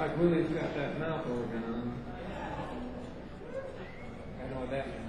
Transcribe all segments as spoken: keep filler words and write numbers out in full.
like Willie's got that mouth organ on. I know what that means.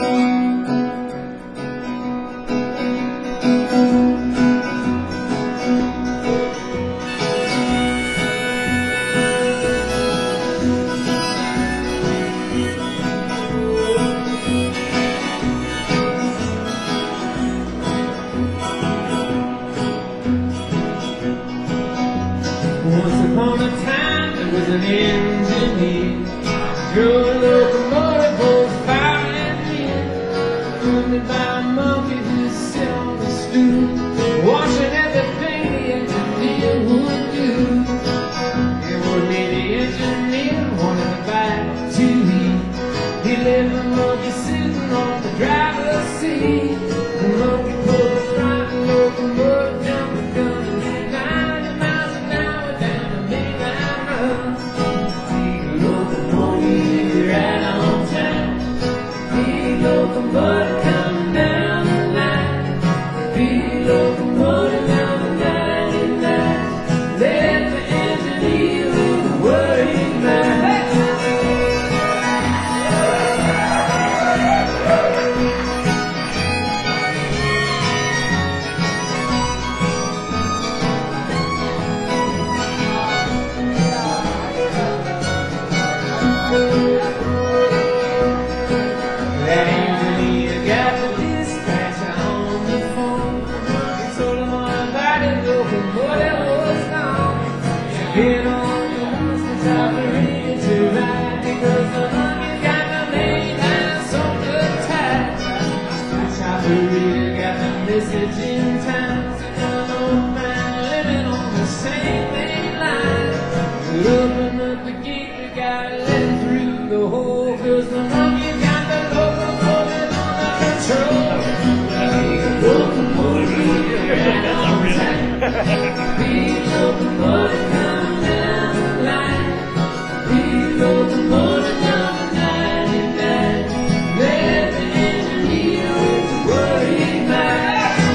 Once upon a time there was an engineer, drove a locomotive both fire and wind, funded by a monkey who sit on the stool, watching everything the engineer would do. And one day the engineer wanted to buy to eat. He left the monkey sitting on the driver's seat. The monkey pulled the front locomotive down the gun and went ninety miles an hour down the mainline road. Big locomotive right on time. Big locomotive coming down the line. Big locomotive number ninety-nine. Left the engineer with a worried mind. That engineer got the dispatcher on the phone. He told him all about it, locomotive was gone. Get on the horse, the chopper ready to ride, because the monkey got the main line so tight. The chopper reader got the message in time. An old man living on the same main line. Open up the gate, we gotta let through the hole, 'cause the monkey got the locomotive under control. Big locomotive right on time. Big locomotive coming down the line. Big locomotive number ninety-nine. Left the engineer with a worried mind.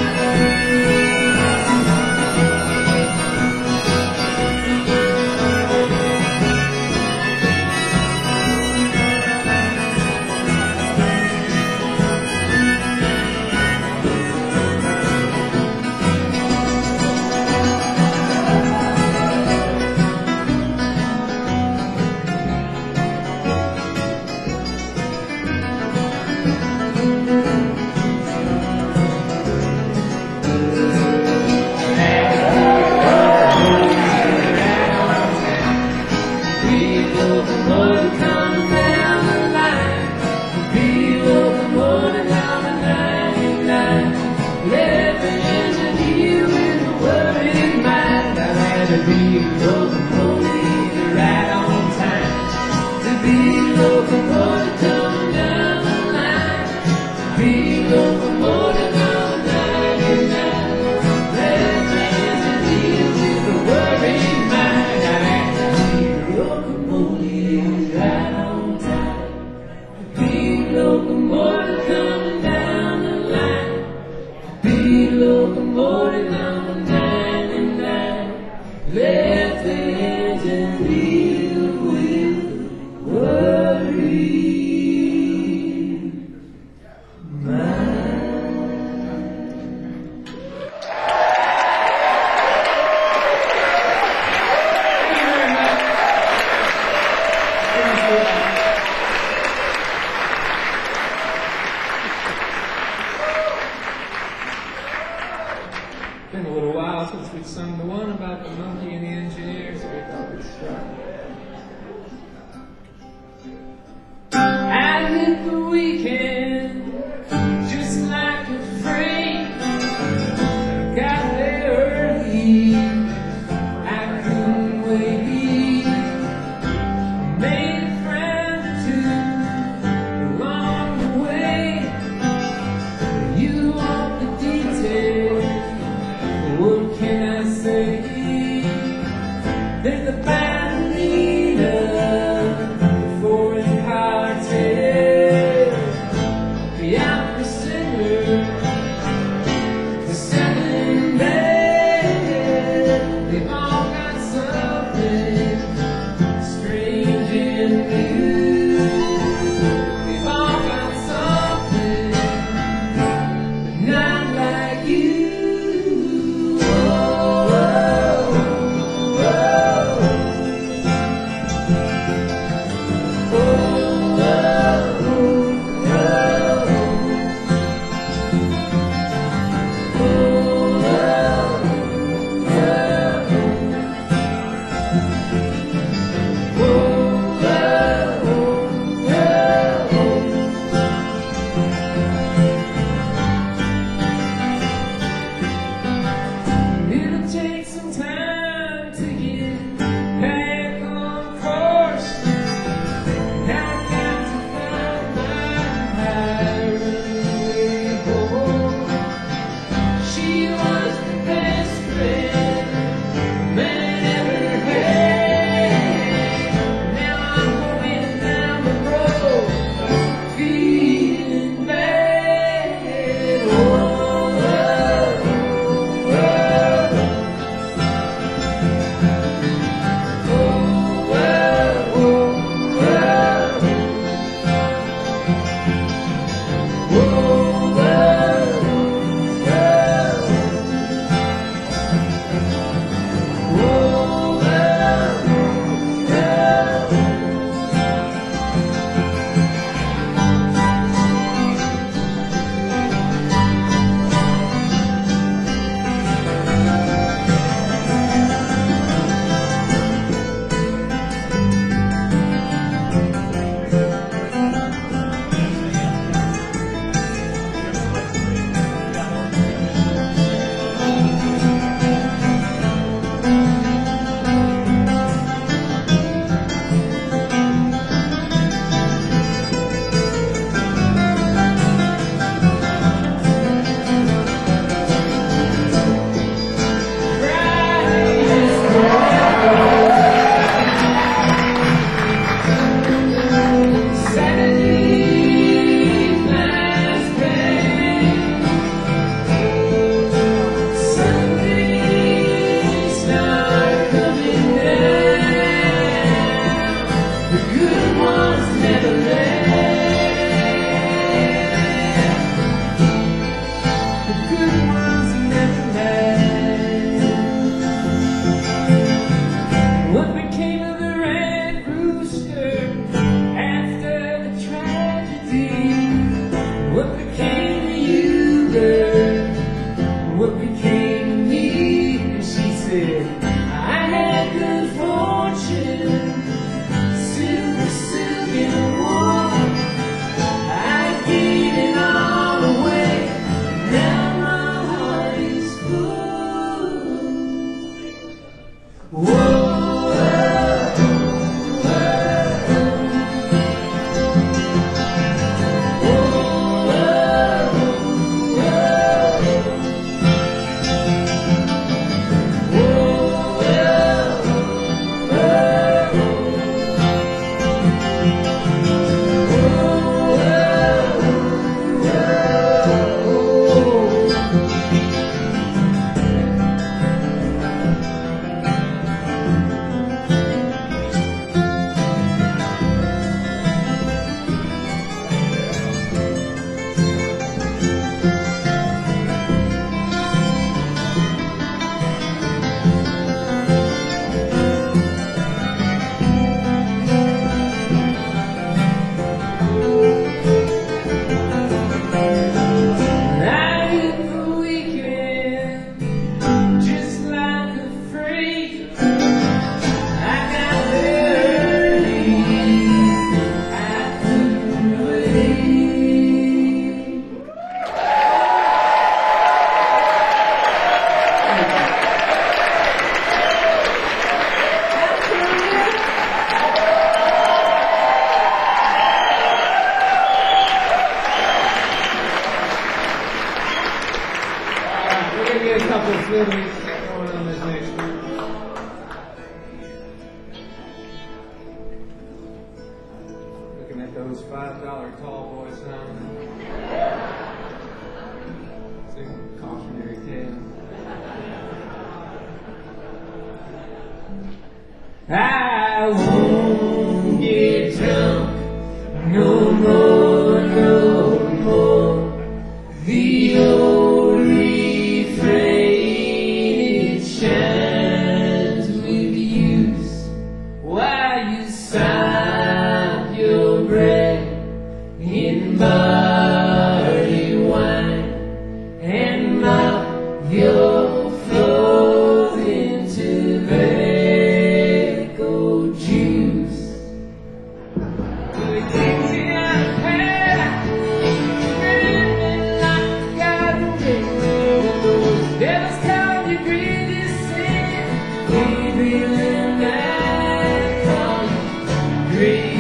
Big locomotive coming down the line. Big locomotive number ninety-nine. Left the engineer with a worried mind. I had a big locomotive right on time. The big locomotive coming down the line. Big locomotive number ninety-nine. Left the engineer with a worried mind. I had a big locomotive right on time. Big locomotive coming down the line. Big locomotive number ninety-nine. Left the engineer with worried mind. Thank you very much. Been a little while since we'd sung the one about the monkey and the engineer, so we thought we'd start. I hit the weekend just like a freak. Got there early, I couldn't wait. Made a friend or two along the way. You want the details, what can I say? There's a ballerina, foreign cartel. said, I had good fortune, silver, silk, and wool. I gave it all away, now my heart is full. Whoa. A couple of slimmers going on this next group. Looking at those five dollar tall boy signs. Sing cautionary tales. I won't get drunk no more, no more. The old in barley wine, and now you're floating tobacco juice. Well, it takes you out of paradise, living like God made. Those devils call you greedy sin, baby, and I call you greedy.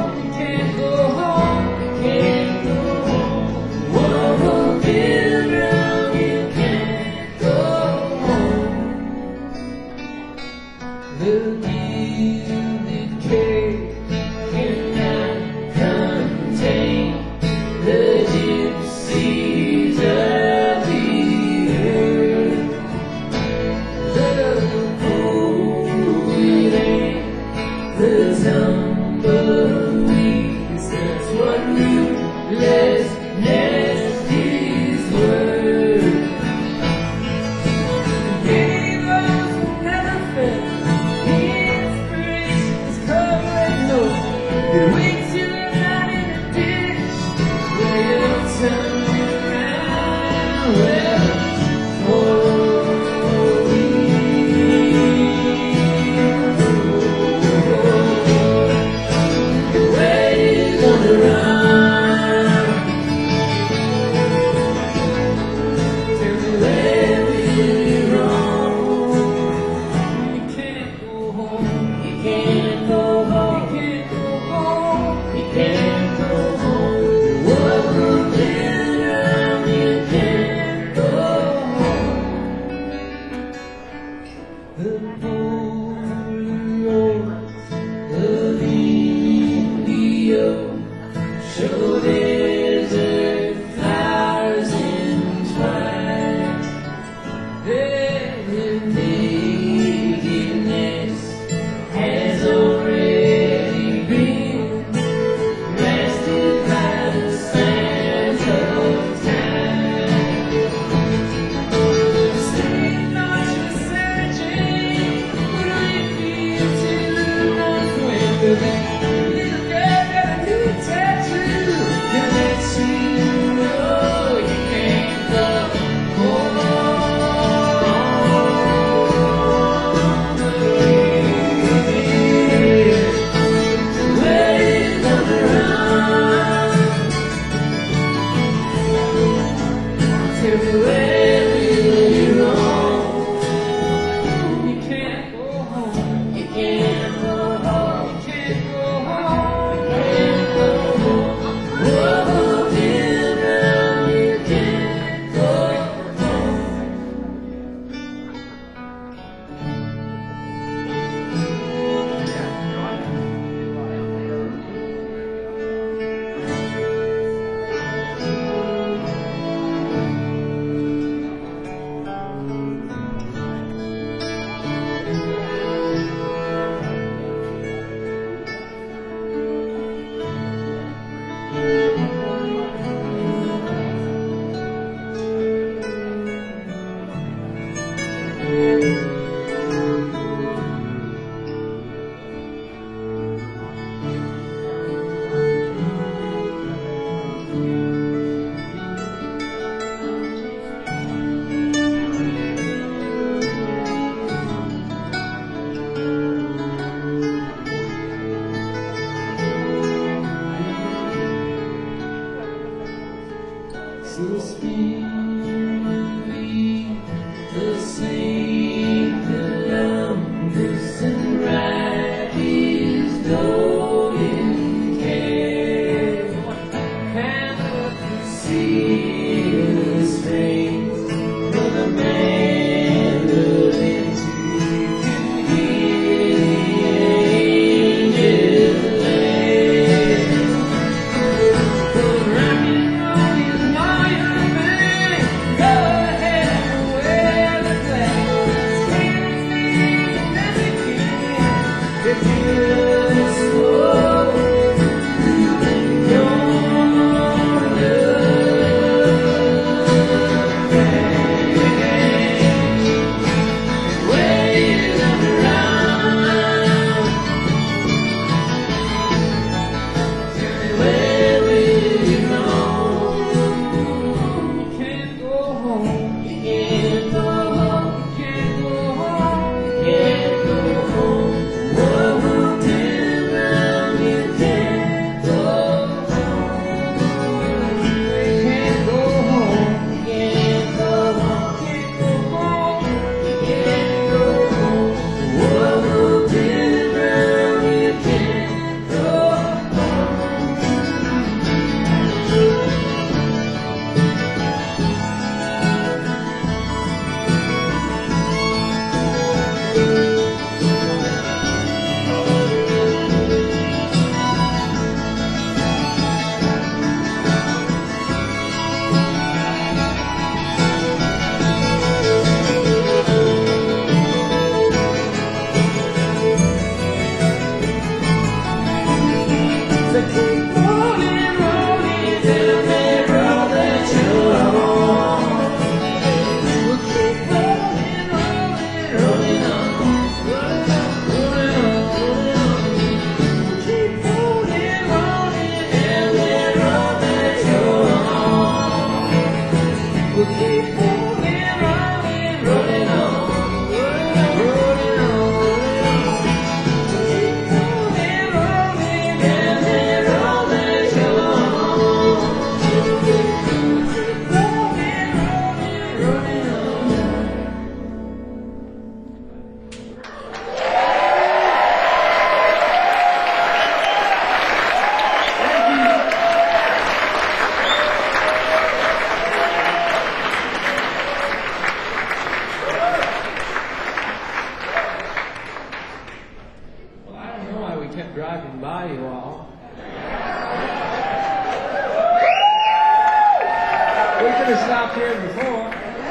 Children Tell me where will you roam? You can't go home. You can't go home. You can't go home. You can't go home. Whoa, Denver, you can't go home. So speak the same Columbus and right his golden care. Cannot conceal his face, nor the mandolin too can hear the angels laugh. But rock and roll is not your thing. Go ahead and wear the flag. Stand as a king. If you love slow, don't look back. Wave them around. Tell me where will you go? You can't go home. You can't go home. You can't go home. You can't go home. Whoa, Denver, you can't go home. You can't go home. You can't go home. You can't go home. Whoa, Denver, you can't go home. So keep rolling, rolling down that road that you're on. We'll keep rolling, rolling, rolling on, rolling on, rolling on, rolling on. We'll keep rolling, rolling down that road that you're on. We'll keep rolling, rolling, rolling on, rolling on, rolling on, rolling on. We'll keep rolling, rolling down that road that you're on. We'll keep rolling, rolling, rolling on. Well, I don't know why we kept driving by you all. We could have stopped here before.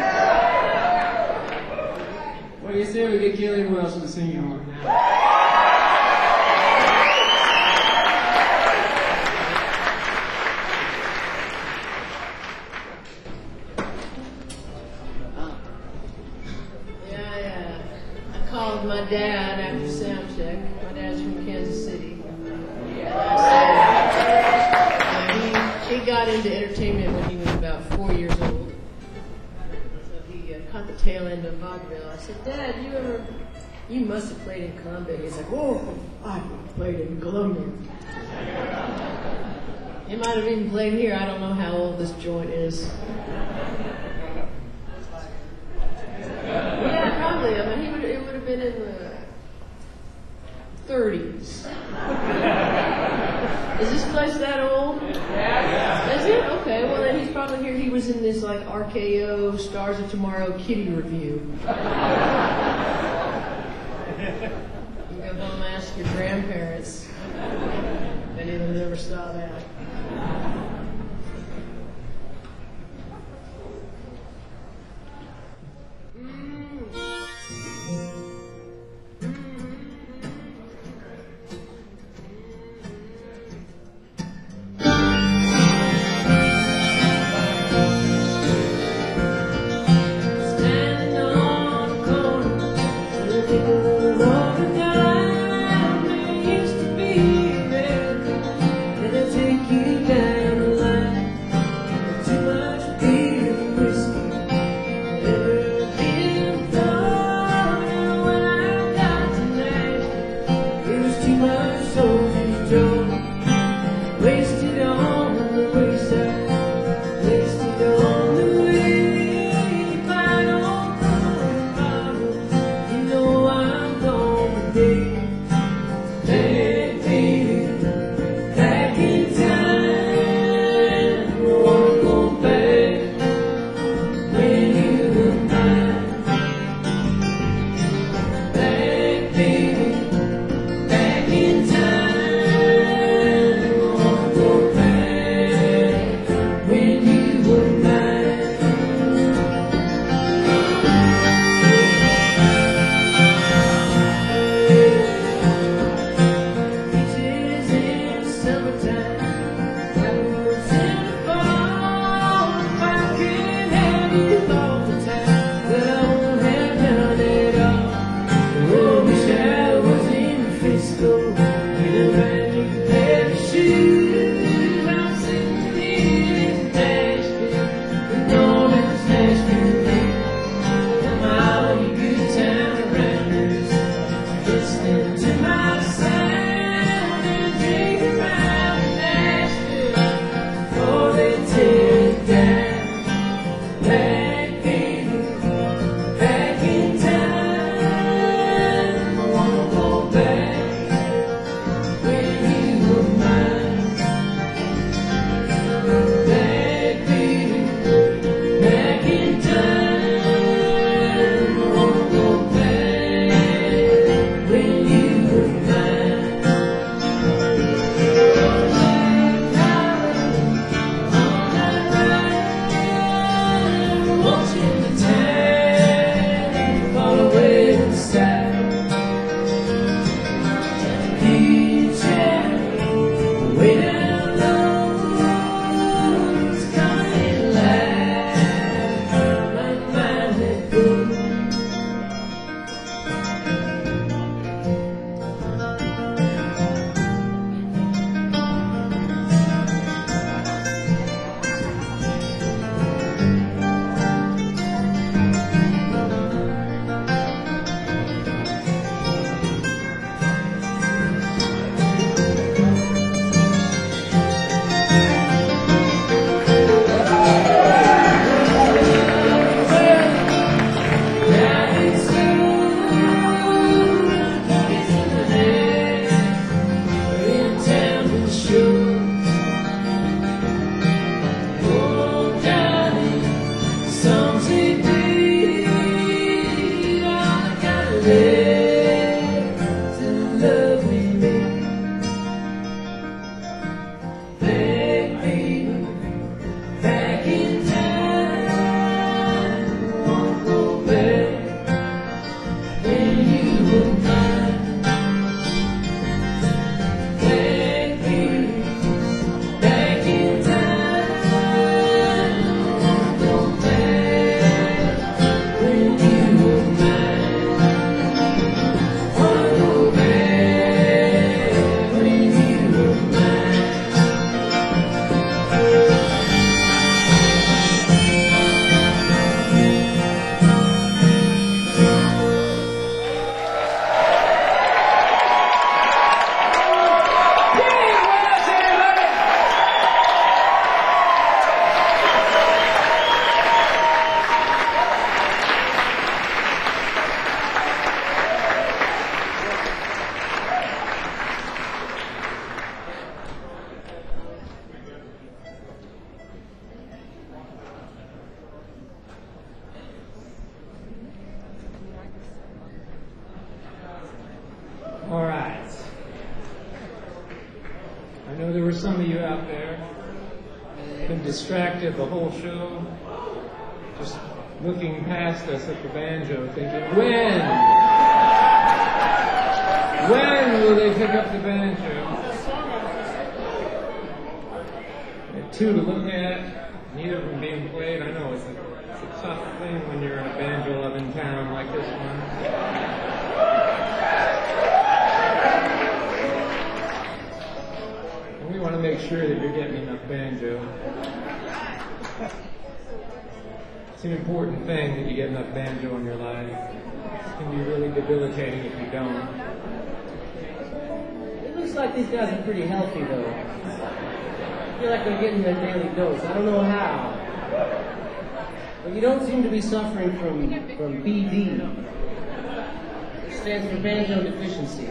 What do you say we get Gillian Wilson to sing you one now? Yeah, yeah. I called my dad after sound check. My dad's from Kansas City. And I said, uh, he, he got into entertainment when he was about four years old. So he uh, caught the tail end of vaudeville. I said, Dad, you ever, you must have played in Columbia. He's like, oh, I played in Columbia. He might have even played here. I don't know how old this joint is. thirties. Is this place that old? Yeah. Is it? Okay, well then he's probably here. He was in this like R K O Stars of Tomorrow Kitty review. You go home and ask your grandparents. Many of them never saw that. Take some of you out there been distracted the whole show, just looking past us at the banjo, thinking, when? When will they pick up the banjo? And two to look at, neither of them being played. I know it's a, it's a tough thing when you're in a banjo-loving town like this one. We want to make sure that you're getting enough banjo. It's an important thing that you get enough banjo in your life. It can be really debilitating if you don't. It looks like these guys are pretty healthy, though. I feel like they're getting their daily dose. I don't know how. But you don't seem to be suffering from, from B D, which stands for banjo deficiency.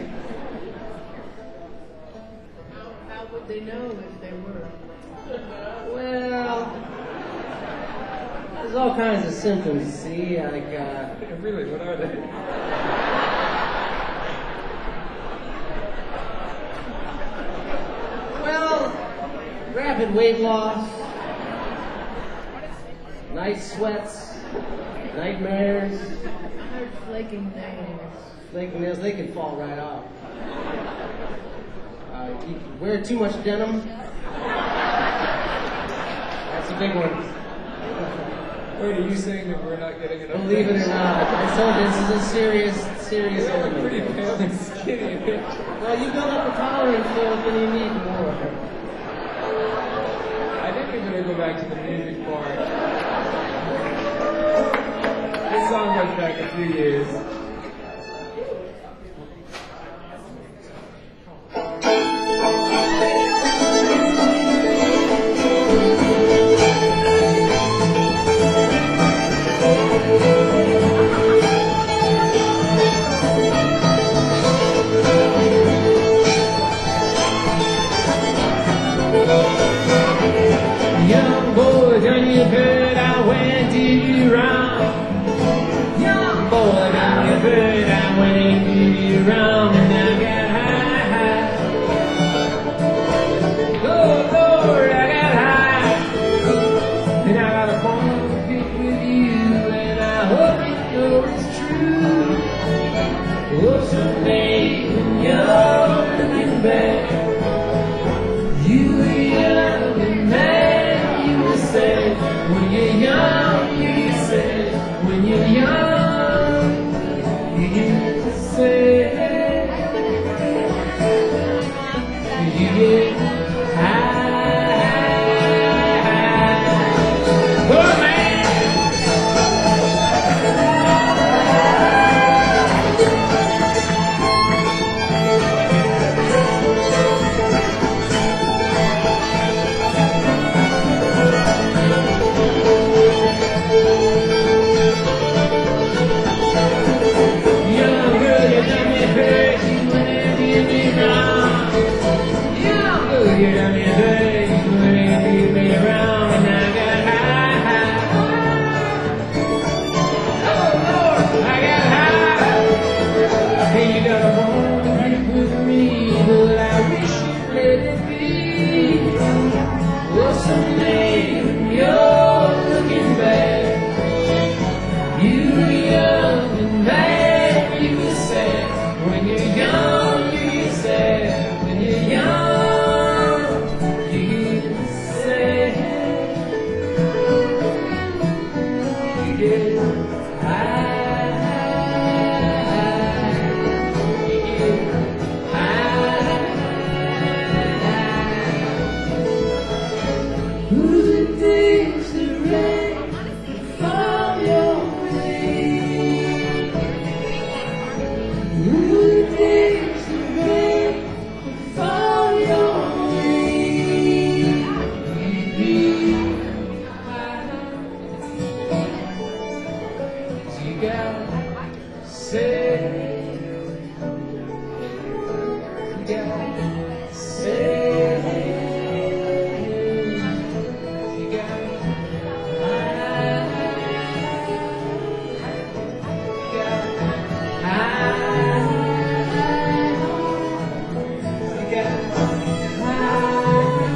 How would they know if they were? Well, there's all kinds of symptoms, see, like, uh... Really, what are they? Well, rapid weight loss, night sweats, nightmares, I heard flaking nails. flaking nails, they can fall right off. Uh, you wear too much denim. That's a big one. Wait, are you saying that we're not getting enough? Believe it or not, I told you this is a serious, serious You're element. pretty pale and skinny. Well, you build up a tolerance, Phil, then you need more. I think we better go back to the music part. This song goes back a few years. Young boy, done you heard I went to you round? Young boy, done you heard I went to you round? And I got high, high. Oh Lord, I got high. And I got a bone to pick with you, and I hope you know it's true. Oh, someday when you're looking back, you were young and mad, you will say, when you're young, you say, when you're young, you say, you get high. Oh man! Young girl, you done me hurt, you went and did me wrong. Young girl, you done me hurt, you went and did me wrong, and I got high, high. Oh Lord, I got high. Hey, you got a bone to pick with me, but I wish you'd let it be. Well, someday when you're looking back, you were young and mad, you were sad. When you're young, you get sad. When you're young, you get sad. You get high. You get high. Who's it thinks the rain will fall your way? Who thinks the rain will fall your way? You gotta say, you gotta say, you gotta hide. You gotta hide.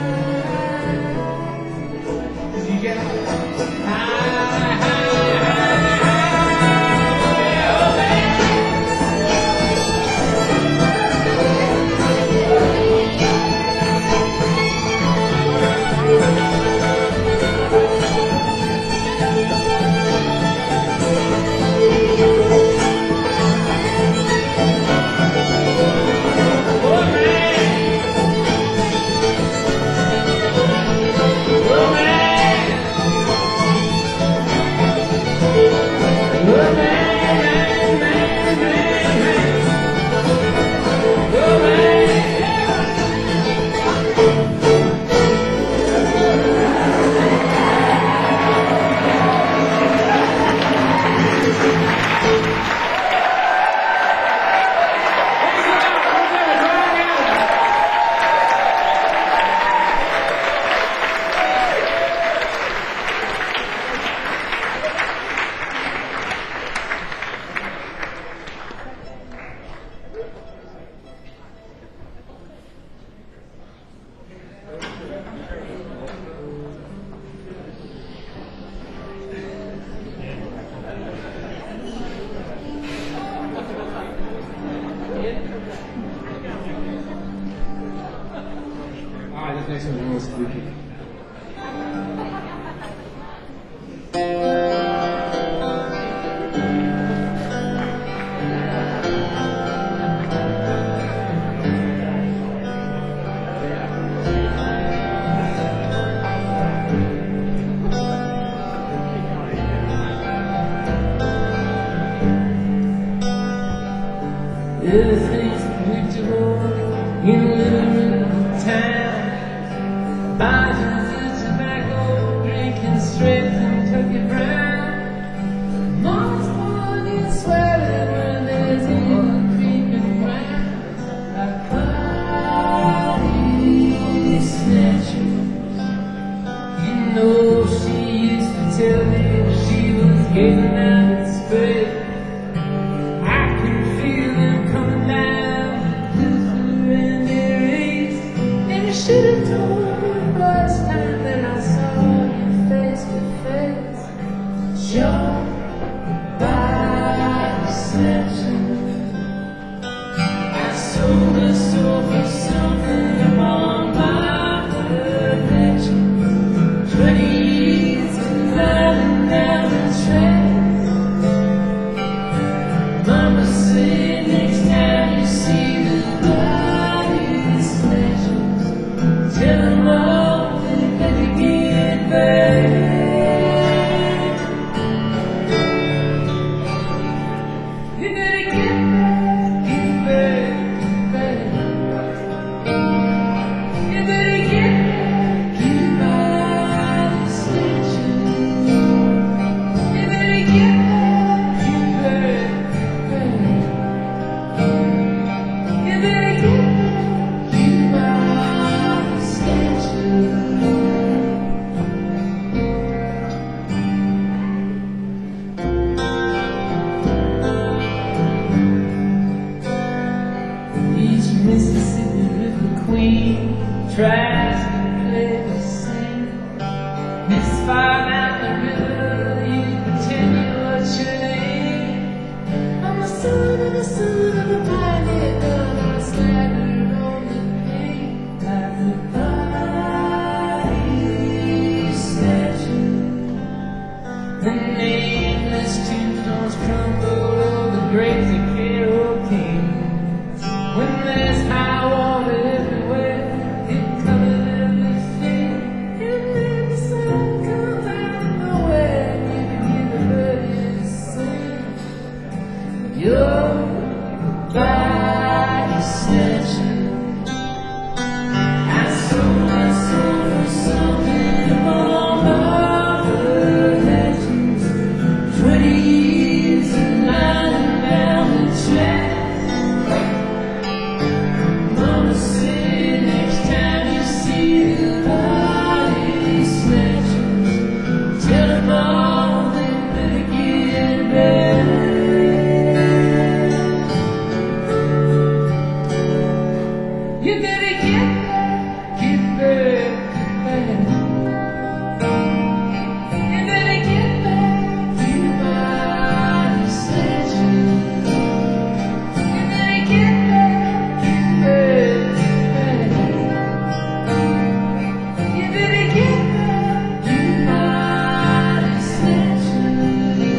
next one's a little spooky. Everything's predictable in a little town. Buys a tobacco, drinking straight from Kentucky Brown. Mom's born in swelling when there's a creeping round. Like body snatchers. You know she used to tell me she was getting out of space. Should have told you the first time that I saw you face to face. Sure, by deception, I sold a soul for something among my perfections. Twenty years of lying down the track. Mama said next time you see the body snatchers, tell them all they better get back. You better get back, get back, get back. You better get back, get back, snitching. You better get back, get back, get back. You better get back, get back, snitching. Each Mississippi River queen tries to play the same. Miss far down the river, you pretend you what's your name. I'm the son of the son of a pioneer gun. I stagger on the pain like the body snatching. The nameless tombstones crumble over the graves of Carole King. When there's high water everywhere, it covers everything. And then the sun comes out of nowhere, and you can hear the birds sing. Your body snatching. I sold my soul for something among my perfections. Twenty years of lying down the track. Mama said next time you see the body snatchers, tell them all they better get back. You better get back, get back, get back. You better get back, you body snatchers. You better get back, get back, get back. You better get back, you body snatchers.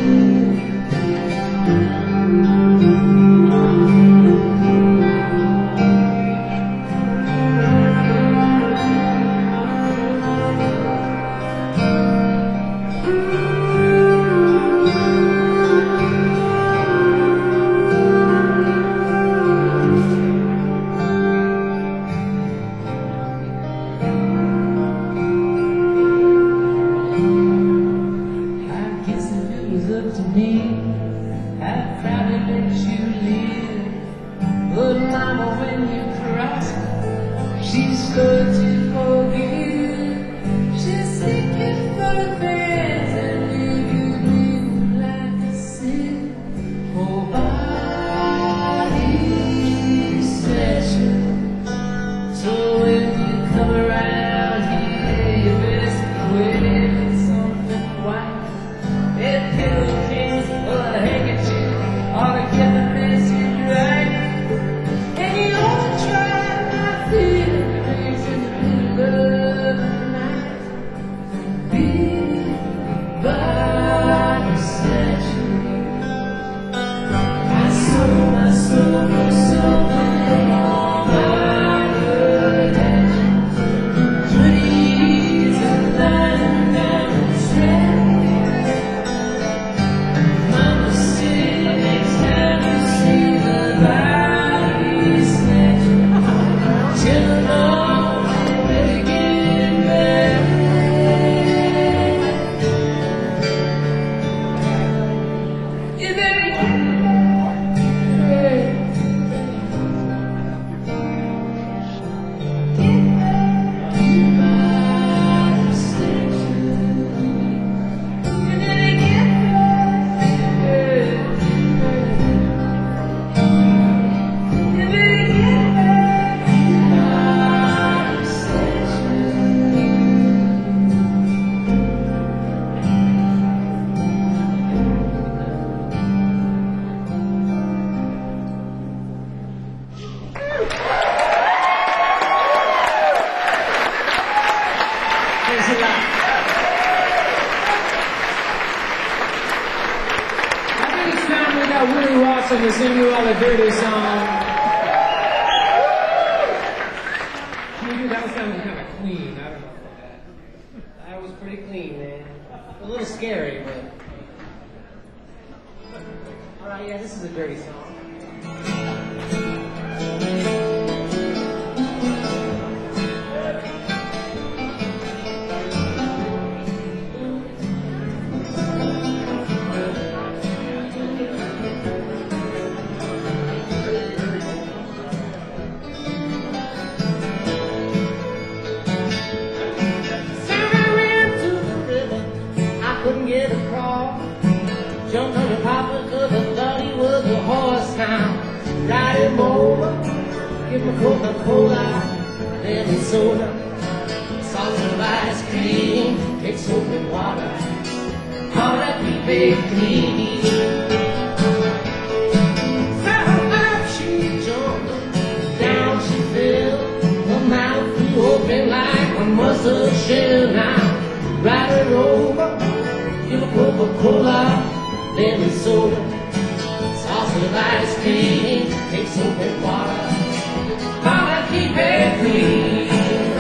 I guess if it was up to me, I'd probably let you live. But mama, when you cross her, she's slow to forgive. She's seeking for the fans and leave you breathing like a sick whole body snatcher. So when you come around here, you best wear something white. That pillowcase or a handkerchief ought to get the message right. And you ought to try not feeling things in the middle of got Willie Watson to sing you all a dirty song. You knew that was sounding kind of clean. I don't know about that. That was pretty clean, man. A little scary, but. Alright, yeah, this is a dirty song. Couldn't get across. Jumped on your papa cause I thought he was a horse now. Ride him over, give him a Coca-Cola, lemon soda, salt of ice cream, take soap and water, all that we big clean. Fell up, she jumped, down she fell, her mouth flew open like a mustard shell now. Ride her over, give a Coca-Cola, lemon soda, sauce with ice cream, take soap and water, mama keep it clean.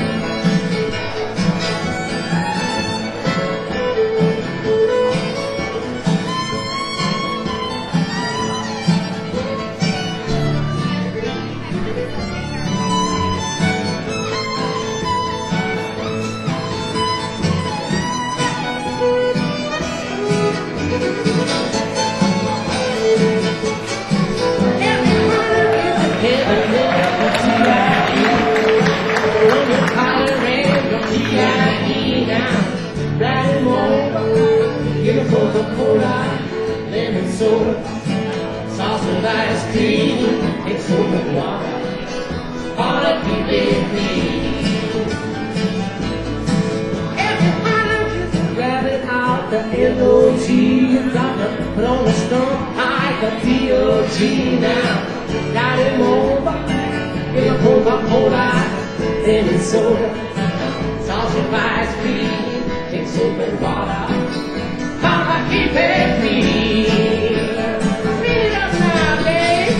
Coca-Cola, lemon soda, sauce with ice cream, take soap and water, all that we big need. Everybody just grab it out the L O G, you got to put on the stump like a P O G now. Got him over, give a Coca-Cola, lemon soda, sauce with ice cream, take soap and water. Mama, keep it clean. Clean it up now, babe.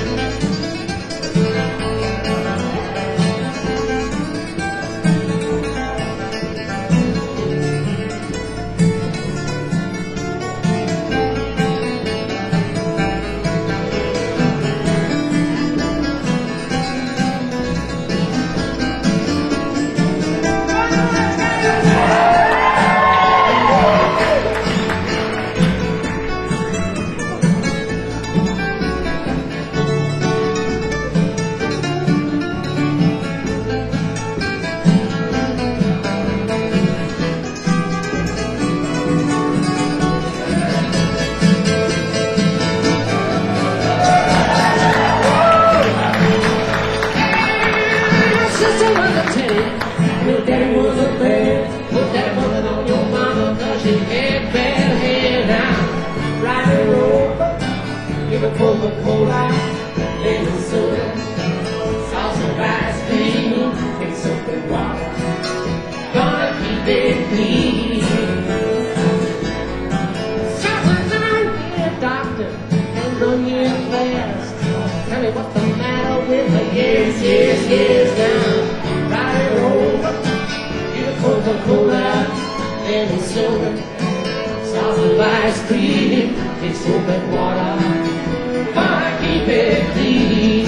Coca-Cola, lemon soda, sauce and ice cream, take soap and water, gonna keep it clean. Sometimes be a doctor and run you in fast. Tell me what's the matter with her, yes, yes, yes, now. Ride it over, get a Coca-Cola, lemon soda, sauce and ice cream, take soap and water. Gonna keep it clean.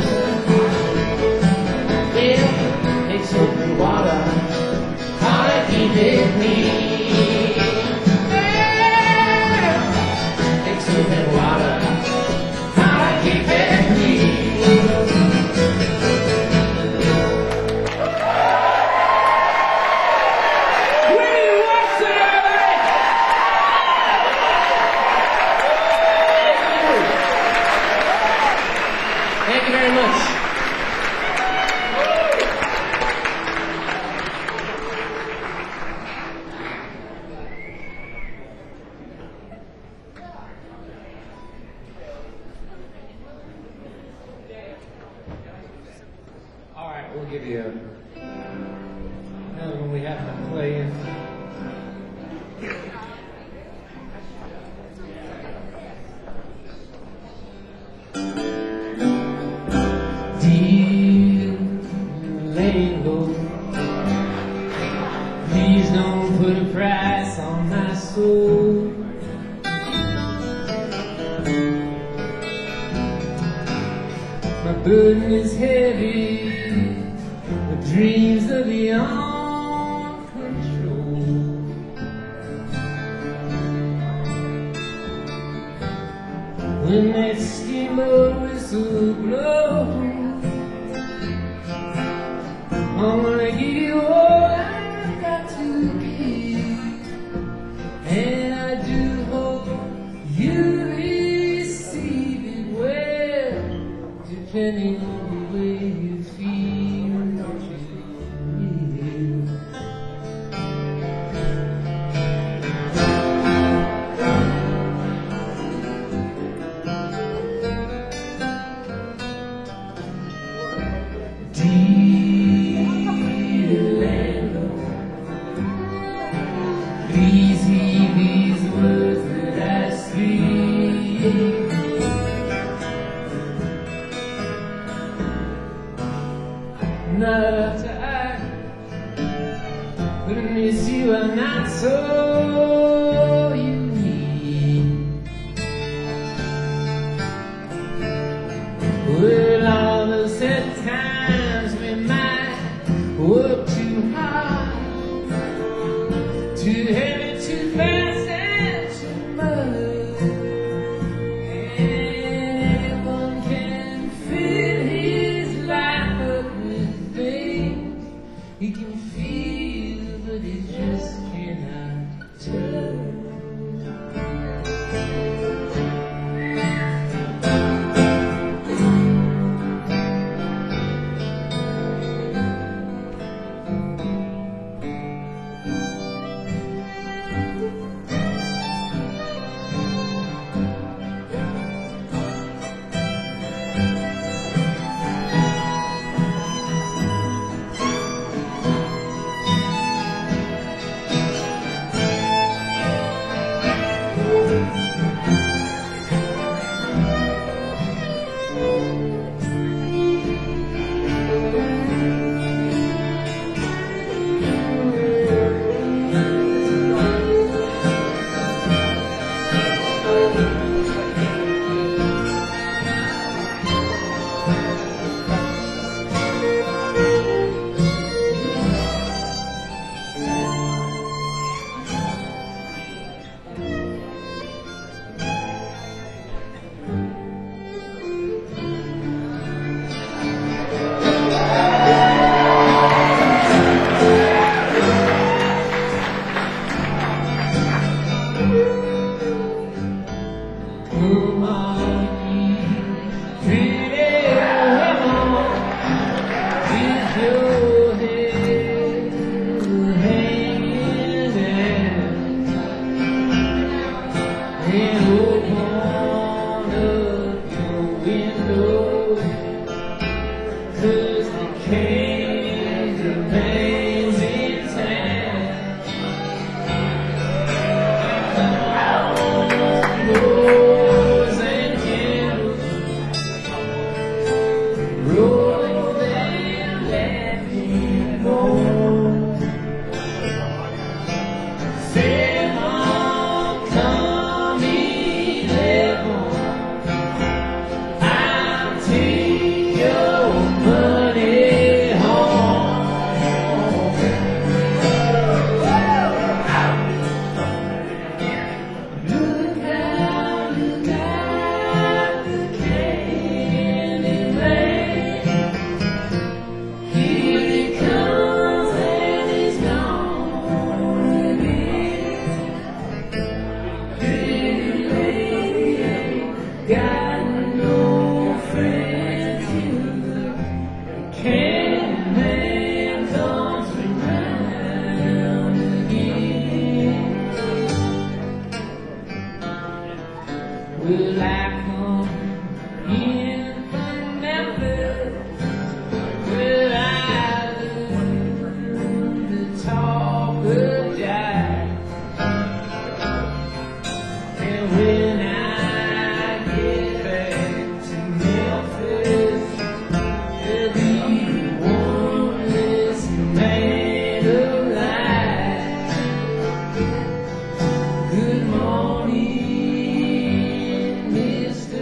Yeah, take soap and water. Gonna keep it clean. Yeah, take soap and water. Gonna keep it clean. Willie Watson, everybody! Thank you very much. All right, we'll give you another one we have to play in. burden is heavy, the dreams are beyond control. When that steamboat whistle blows, I'm gonna give you all I've got to give, and I do hope you receive it well, depending on the way you feel what you will. Dear landlord, please heed these words that I speak. Not after I couldn't miss you, I'm not so unique. Well, all the set times we might work too hard, too heavy, too fast, and too much. Anyone can fill his life up with things he can feel, but he just cannot touch. Come on, pretty woman, with your head hanging down, and open up your window, 'cause the king remains in town. Rose and candles, rolling and laughing more. Seven, come eleven, I'll take your money home. Look out, look out, the candy man. Here he comes and he's gone again. Pretty lady ain't got no friends either. The candy man comes around again. Will I come in from Memphis? Will I learn to talk a jive? And when I get back to Memphis, there'll be one less man alive. Good morning, Mister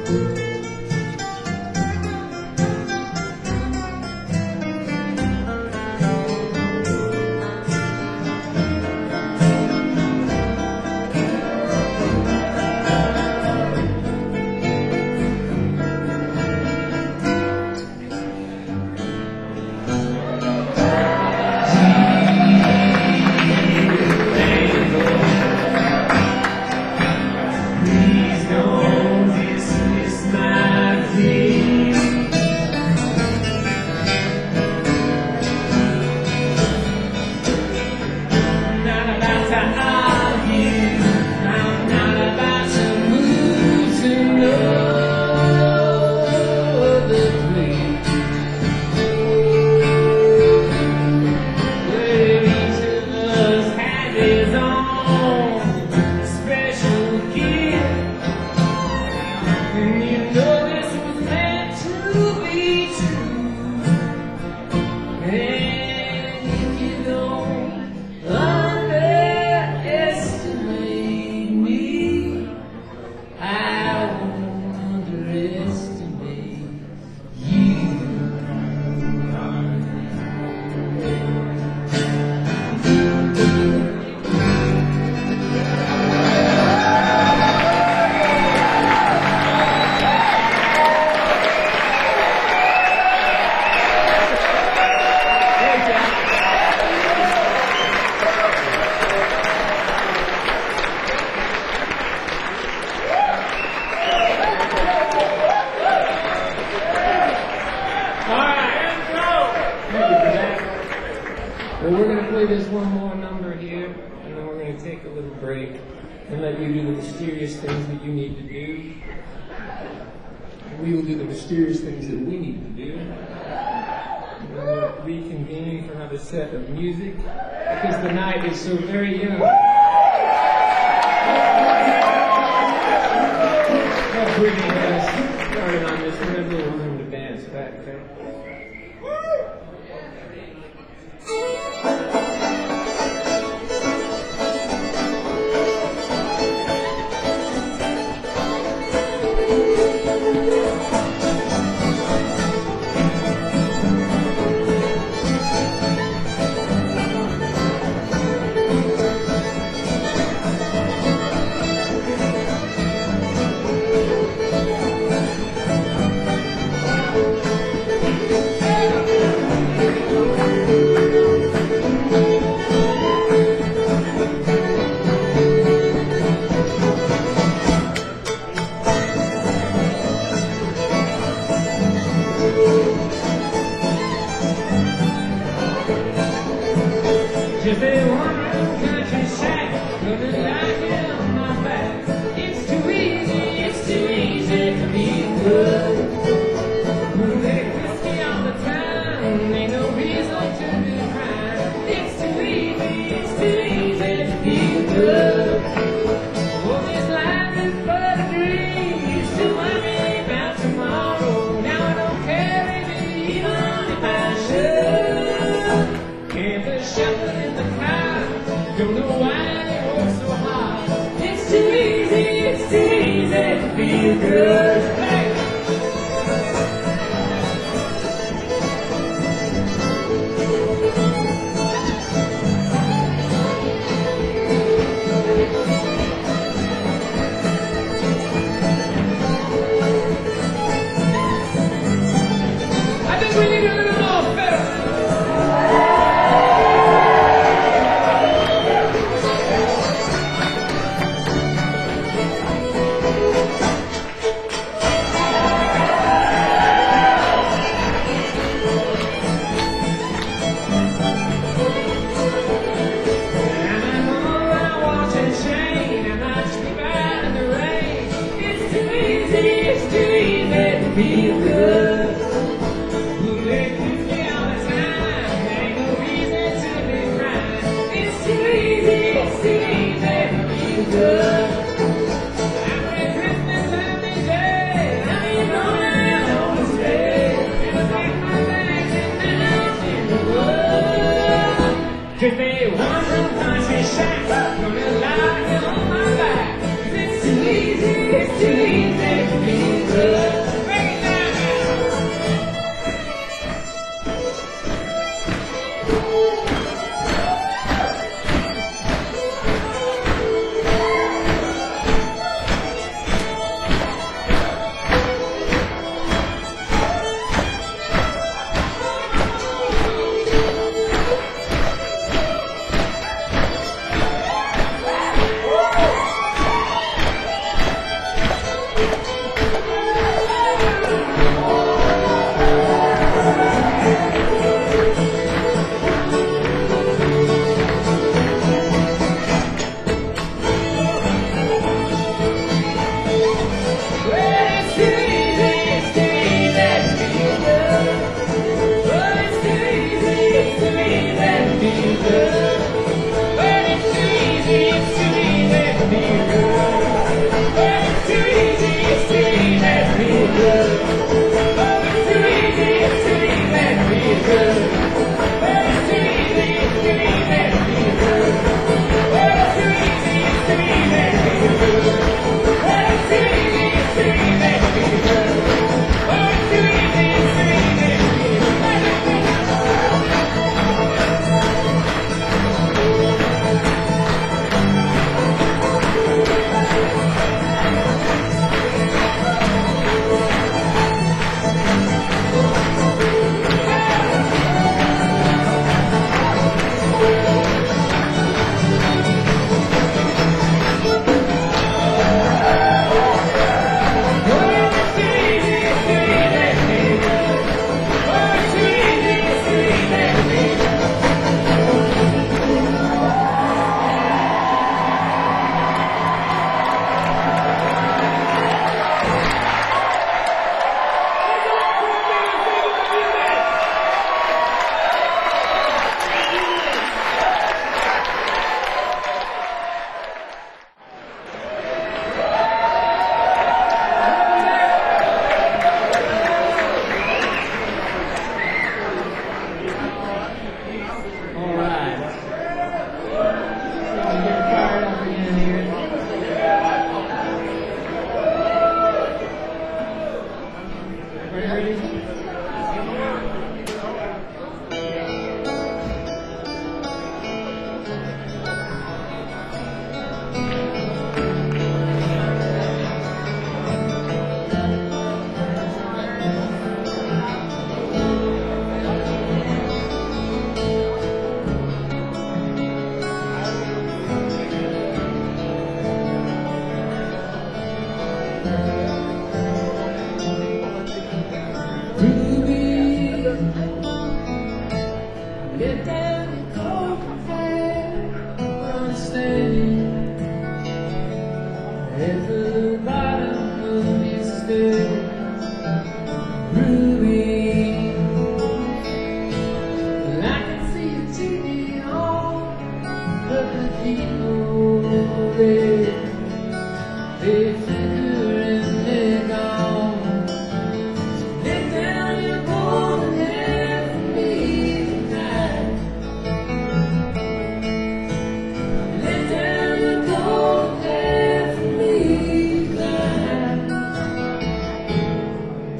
Well, we're going to play this one more number here, and then we're going to take a little break and let you do the mysterious things that you need to do. And we will do the mysterious things that we need to do. And then we'll reconvene for another set of music, because the night is so very young. Now, Brittany has started on this. We're going to have a little room to dance back, okay? Just a one-room country shack, gonna lie on my back. It's too easy, it's too easy to be good. They whiskey all the time, ain't no reason to be crying. It's too easy, it's too easy to be good. Oh, this life is but a dream. Used to worry about tomorrow. Now I don't care even if I should. Can't be shuffling. Don't know why I work so hard. It's too easy, it's too easy to feel good. Hey! I think we need a little more better. Feel good. They kiss me all the time. Ain't no reason to be crying. It's too easy, it's too easy to feel good. After Christmas every day, I ain't gonna know to stay. And I take my bags and down in the woods. Just a one-room country shack, gonna lie on my back. 'Cause it's too easy, it's too easy to feel good.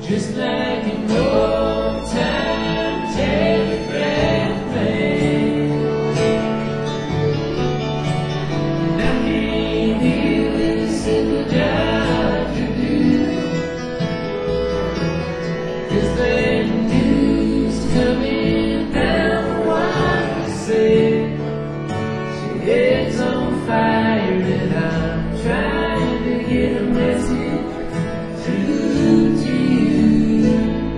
just like an old-time telegraph man. And I came here with a simple job to do, just like news coming down the wire said. She heads on fire and I'm trying to get a message through to you.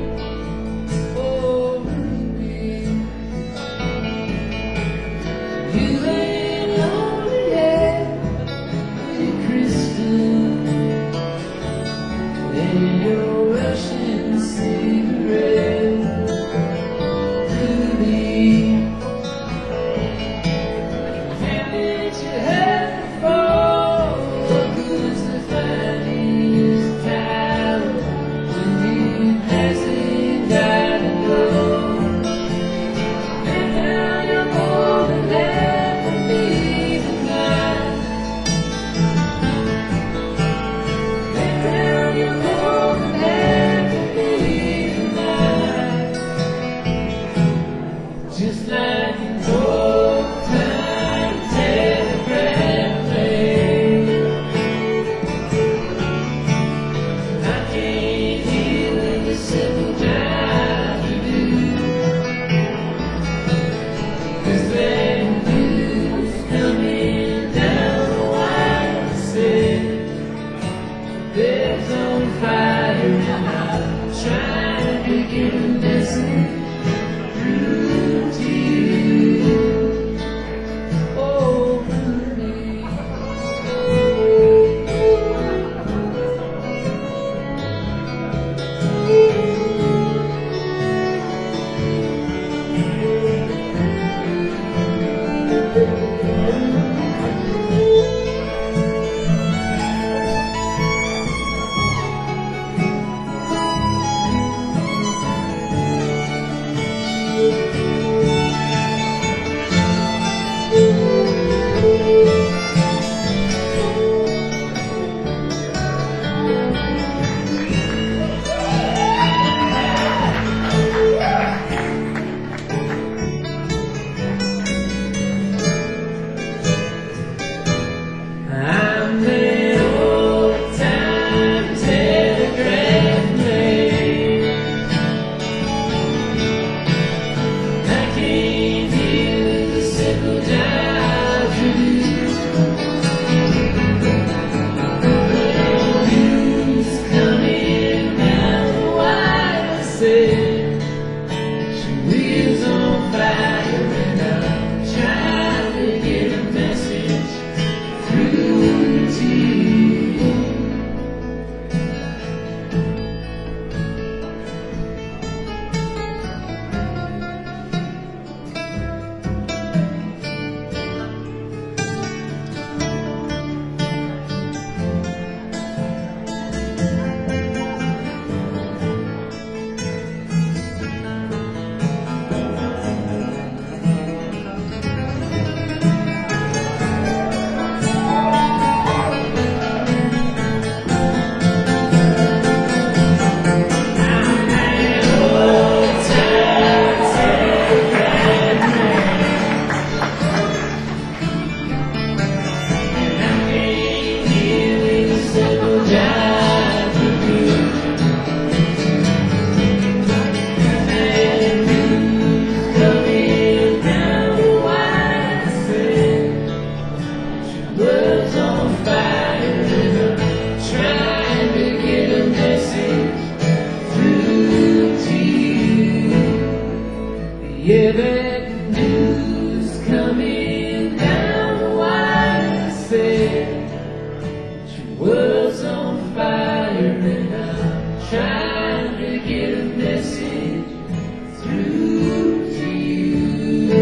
Oh, baby, you ain't lonely yet, pretty crystal, and your Russian cigarette through me. Can't let you have it fall. What good's the finest tower when you passing down the door? And now you're more than that for me tonight. And now you're more than that for me tonight. Just like an old-time telegraph man. I came here with a simple job to do, 'cause that news coming down the wire said there's on fire and I'm trying to get a message through to you. Oh, honey. I'm that old-time telegraph man. I came here with a simple job to do. Well, news coming down the wire said she lives on fire and I'm trying to get a message through to you. World's on fire and I'm trying to get a message through to you. Yeah, that news coming down the wire said your world's on fire and I'm trying to get a message through to you.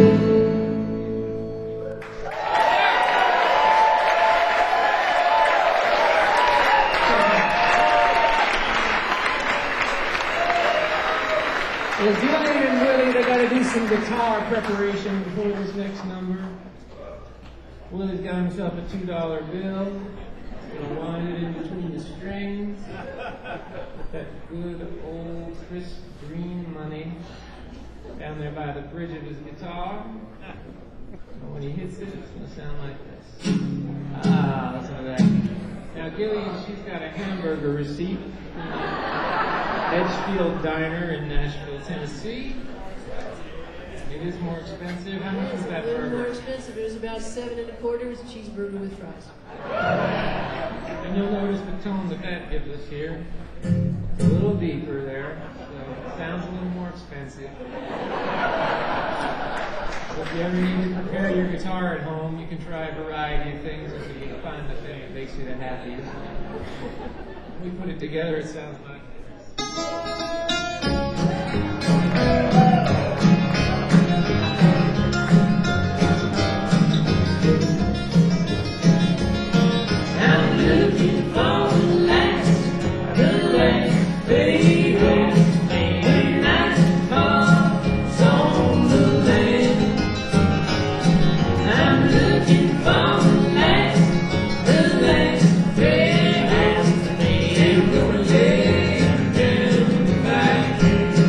Well, Julian and Willie, they got to do some guitar preparation before this next number. Willie's got himself a two dollar bill. Gonna wind it in between the strings. That good old crisp green money down there by the bridge of his guitar. And when he hits it, it's gonna sound like this. Ah, listen to that. Now Gillian, she's got a hamburger receipt from the Edgefield Diner in Nashville, Tennessee. It is more expensive. How much is that A little more burger? expensive. It was about seven and a quarter. It was a cheeseburger with fries. And you'll notice the tone that that gives us here. It's a little deeper there, so it sounds a little more expensive. So if you ever need to prepare your guitar at home, you can try a variety of things until you find the thing that makes you the happiest. When we put it together, it sounds like this. I'm looking for the last, the last baby, maybe nice falls on the land. I'm looking for the last, the last baby, maybe gonna lay down back.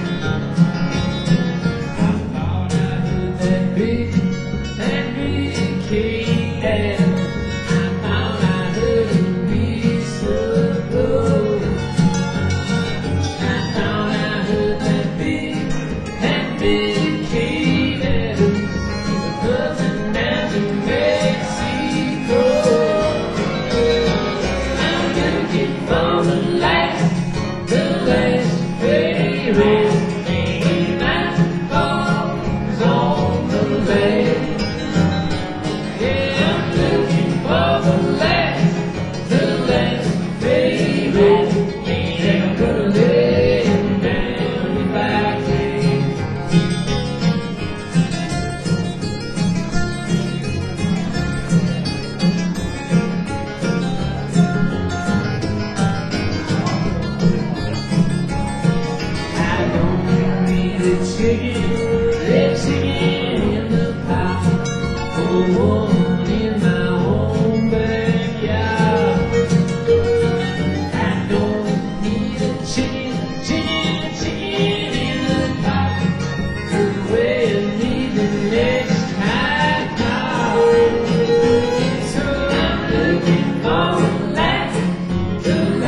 I thought I heard that big, that big key.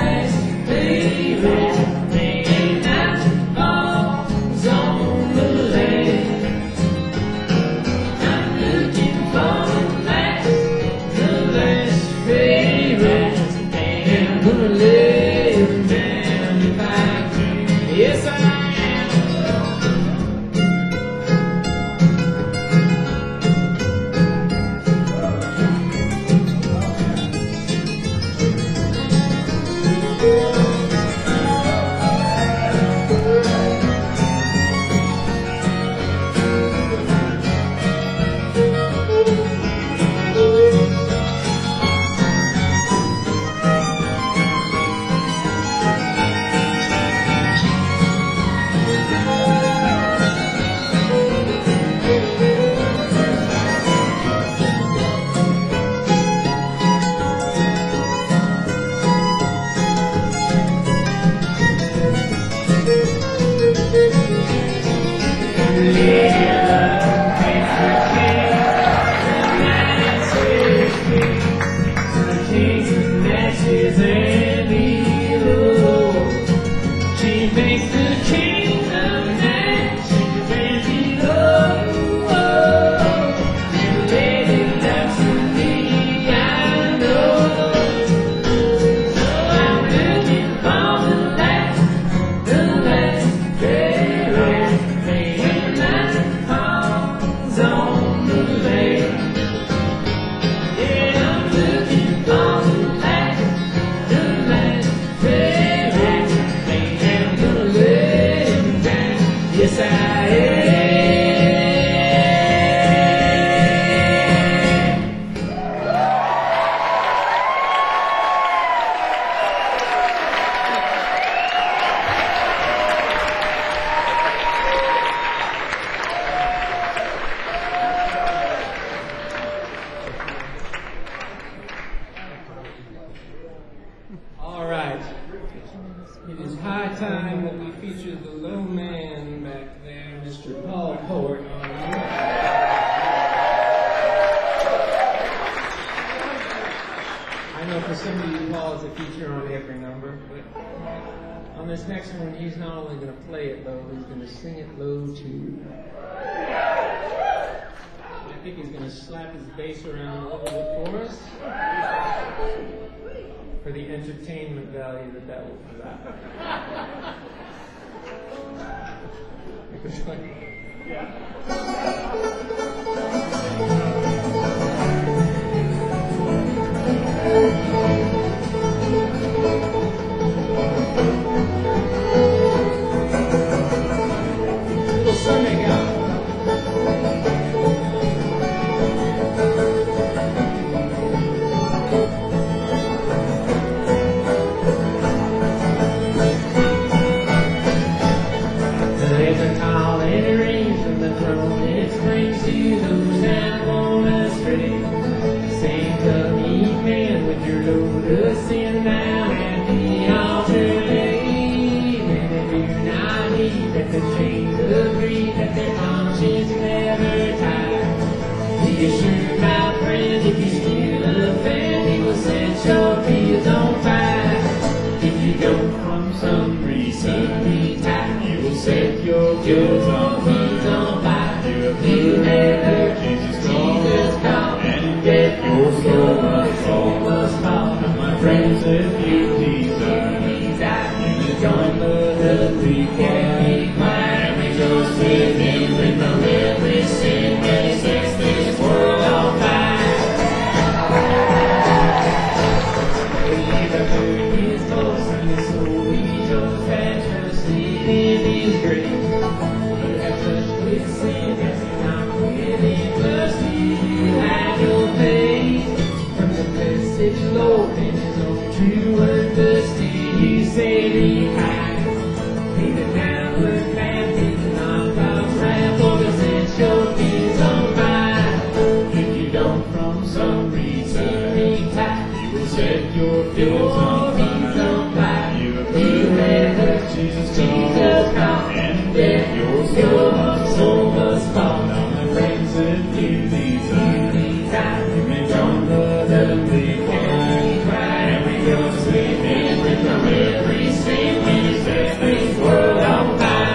The It is high time that we feature the low man back there, Mister Paul Port. On the I know for some of you, Paul is a feature on every number, but on this next one, he's not only going to play it low, he's going to sing it low too. I think he's going to slap his bass around a little bit for us, for the entertainment value that that will provide. Little Sunday guy. There's a call and it rings from the throne, and it springs to those that want us straight. Say, come ye men with your load of sin down at the altar lay. And they do not heed that the chains of greed that their conscience never tie. Be assured, my friend, if you steal a fan, he will set your fields on fire. If you go from some recently time, you will set your fields on fields on fire. You have heard Jesus call, and yet your soul must, soul must fall. My friends, if you deserve these eyes, you join the heavenly choir, and rejoice with him when from every sin that sets this world on fire. We have heard his voice, and so we just and trusted in his grace. You have touched with sin, yes, and not with injustice. You had your faith from the blessed Lord, and his own true understand. You say, be kind, be the downward man, be the non-God's wrath, for to set your fears on fire. If you don't from some returning time, you will set your fields on fire. You have heard Jesus call, and yet your soul, soul must fall. Now my friends, if you deserve these eyes, you may join the heavenly choir, and rejoice with him from every sin when he sets this world on fire.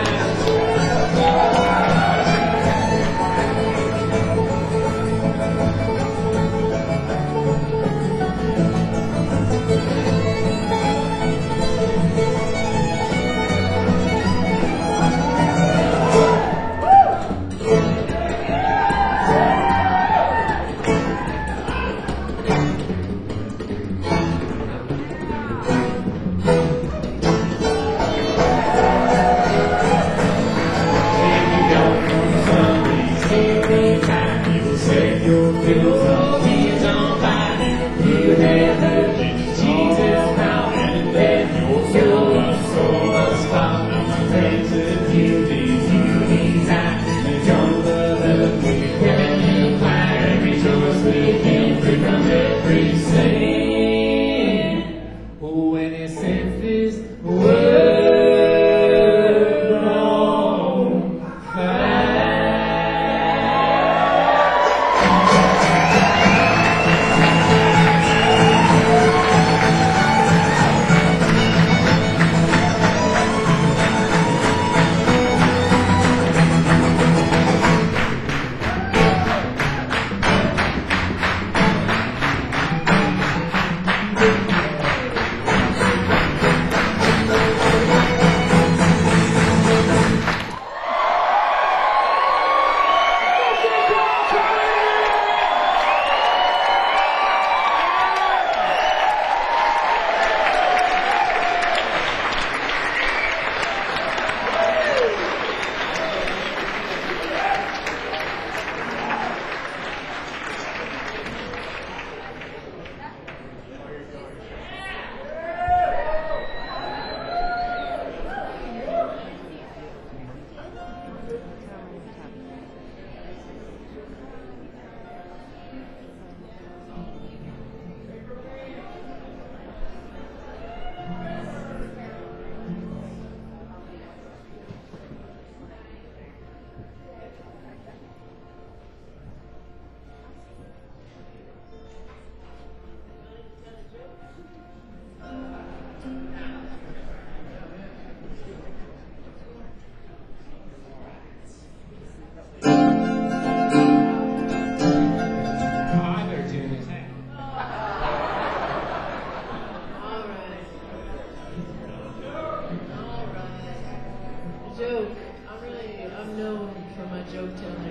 joke. I'm really, I'm known for my joke telling.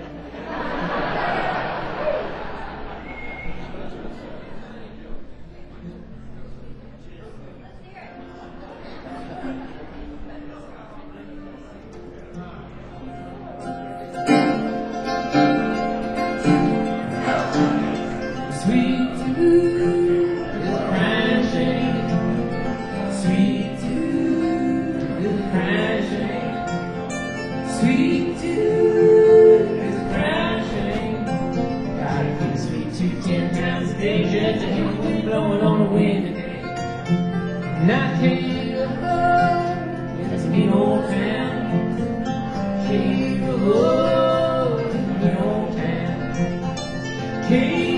Sweet tooth is a crying shame. Sweet tooth is a crying shame. Sweet tooth is a crying shame. Gotta keep a sweet tooth ten times a day just to hear the wind blowing on the wind today. And I tell you, oh, it's a mean old town. Cave oh, it's a mean old town. Cave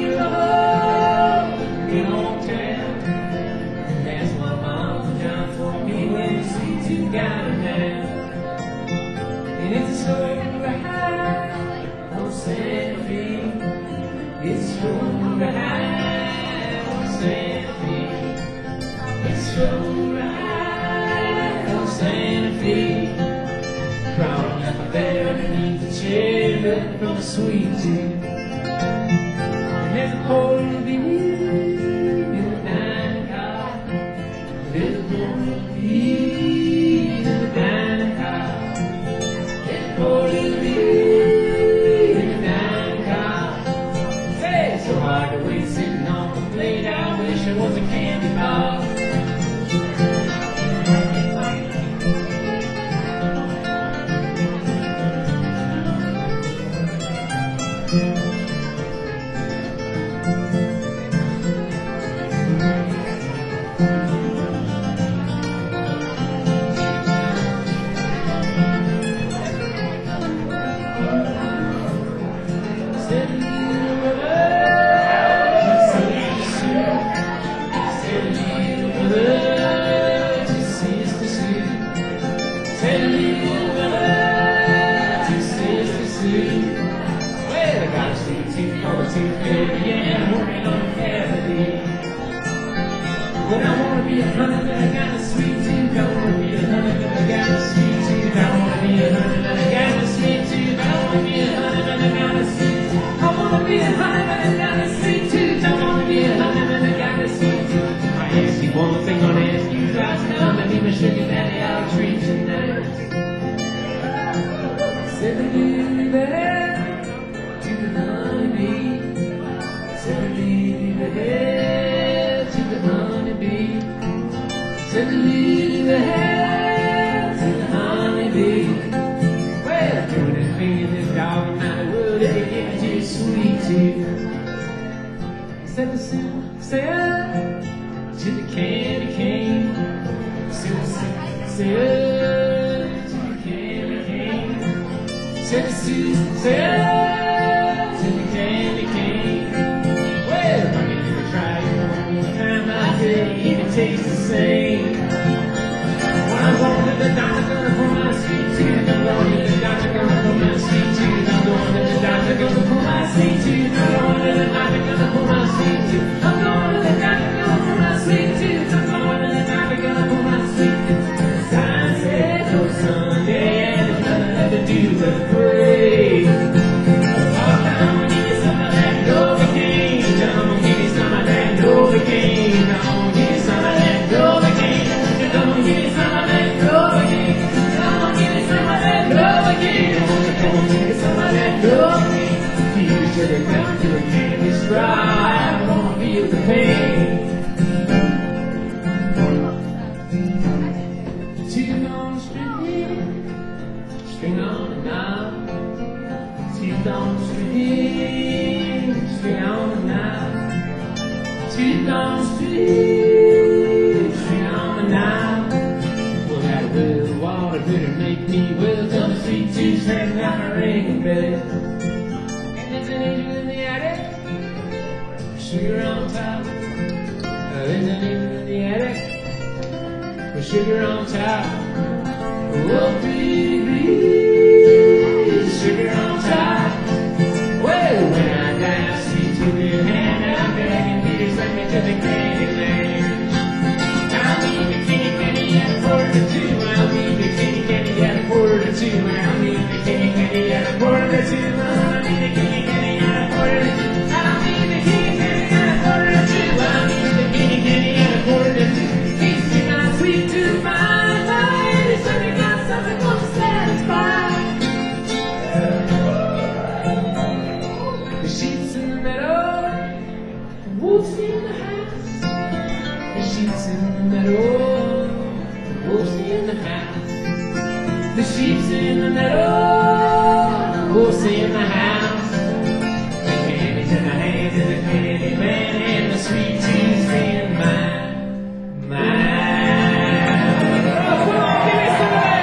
in old town. That's what Mama John told me when the sweet tooth got her down. And it's a story behind on Santa Fe. It's a story behind on Santa Fe. It's a story behind on Santa Fe. Crawling up there underneath the chair, looking from a sweet tooth. And there's a poor bee in the dining car. There's a poor bee in the dining car. There's a poor bee in the dining car. Hey, it's so hard to wait sitting on the plate. I wish it was a candy bar. When I wanna be a honey, then I got a sweet tooth. I wanna be a honey, then I got a sweet tooth. I wanna be a honey, then I got a sweet tooth. I wanna be a honey, then I got a sweet tooth. I wanna be a honey, then I got a sweet tooth. I wanna be a honey, then I got a sweet tooth. If I ask you one thing, I'm gonna ask you right now. Let me my sugar daddy, I'll treat you tonight. Said the baby there to the honeybee. Said the baby there to the honeybee. Said the baby there to the honeybee. Well, doing this thing in this dog and not the world, if you give it to your sweet tooth. Said the soup, said to the candy cane. Said the said to the candy cane. Said the soup, said to the candy cane. Well, if I can give it a try one more time, I tell you it tastes the same. When I'm going to the doctor, gonna pull my sweet tooth. I'm going to the doctor, gonna pull my sweet tooth. I'm going to the doctor, gonna pull my sweet tooth. I'm going to the doctor, gonna pull my sweet tooth. I'm going to the doctor, gonna pull my sweet tooth. I'm going to the doctor, gonna pull my sweet tooth. Sign said no Sunday, and there's nothing left to do but pray. Oh, come on, give me some of that Novocaine. Come on, give me some of that Novocaine. Come on, give me some of that Novocaine. Come on, give me some of that Novocaine. Come on, give me some of that Novocaine. Come on, give me some of that Novocaine. Keep the sugar down to a candy straw. I don't wanna feel the pain. Tooth on the string, string on the knob. Tooth on the string, string on the knob. Tooth on the string, string on the knob. Well, that well water better make me well. Tell the sweet tooth hanging out my ring bell. And there's an angel in the attic, sugar on top. Uh, there's an angel in the attic, with sugar on top. Oh, baby, sugar on top. Well, when I die, I'll see to your hand. I'm begging you to send me to the candy land. I'll be the kitty candy at a quarter to two. I'll be the kitty candy at a quarter to two. horse in the house. The sheep's in the meadow, the horse in the house. The candy's in the hands of the candy man, and the sweet tea's in mine, mine. Oh, come on, give me some of that.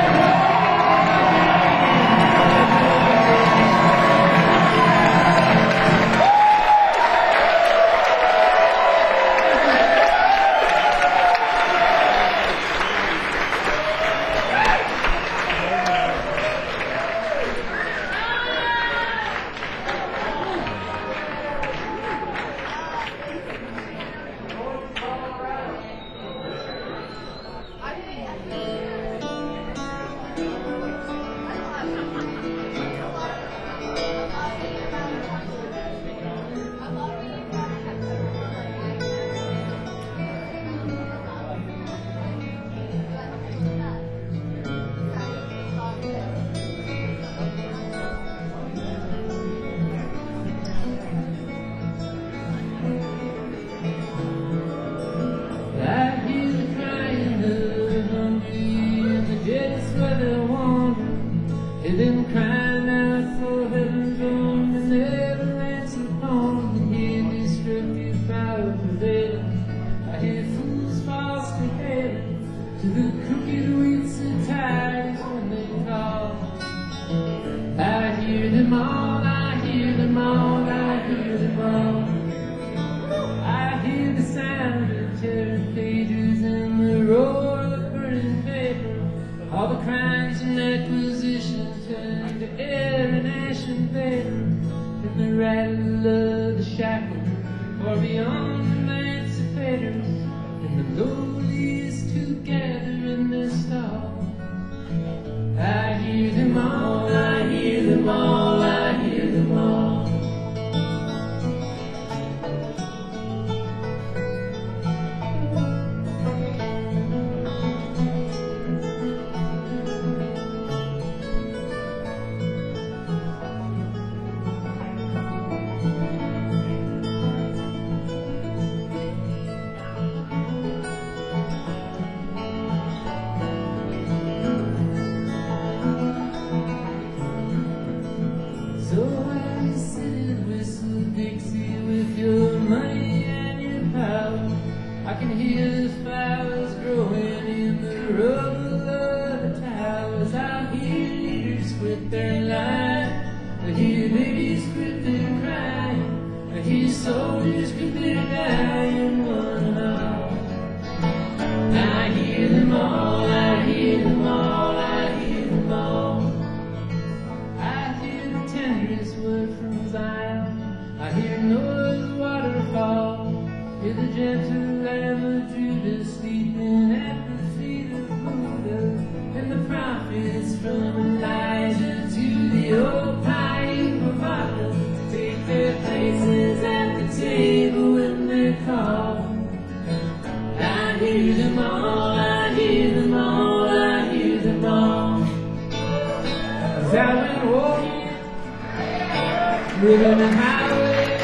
Living the highway,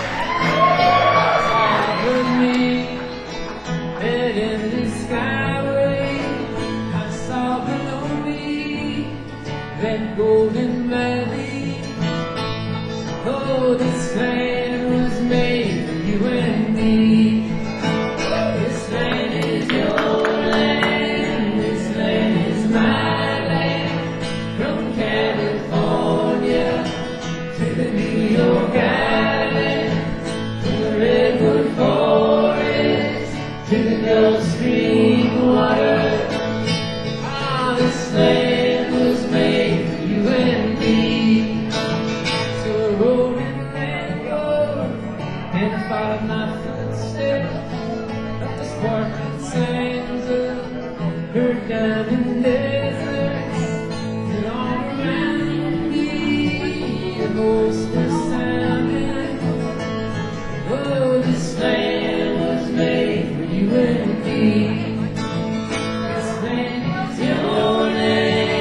with me, head in the skyway. I saw below me that golden valley. Oh, this land was made for you and me. This land is your land, this land is my land. From California to the New York Island, from the redwood forest to the Gulf Stream water. Ah, this land was made for you and me. So roll and let go and follow my footsteps up the sparkling sands of her diamond deserts, and all around me the ghosts were sounding. Oh, this land was made for you and me. This land is your land.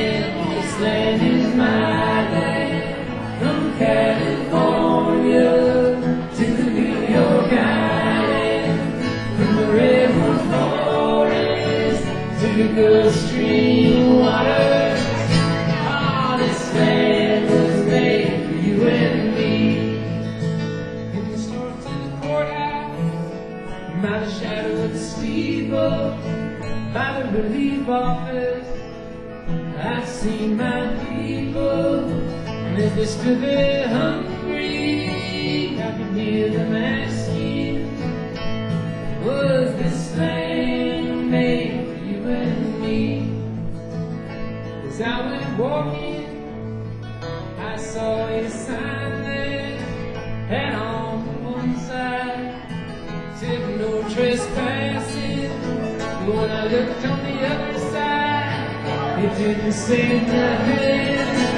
office, I've seen my people, and if they stood there hungry, I could hear them asking, was this land made for you and me? As I went walking, I saw a sign there, and on one side said no trespassing. But when I looked on the other side, it didn't say nothing.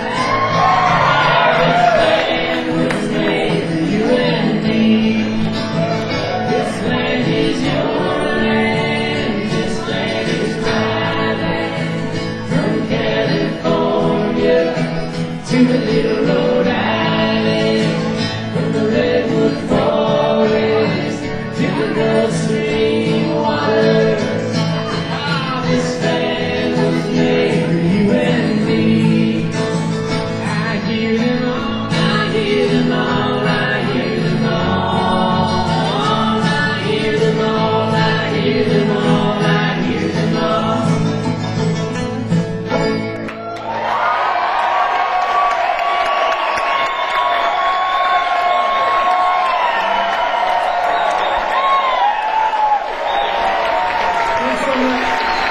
This land was made for you and me. This land is your land. This land is my land. From California to the little Rhode Island, from the redwood forest to the Gulf Stream waters. Ah, this land was made for you and me. I hear them all, I hear them all, I hear them all. I hear them all, I hear them all, I hear them all. Thanks so much.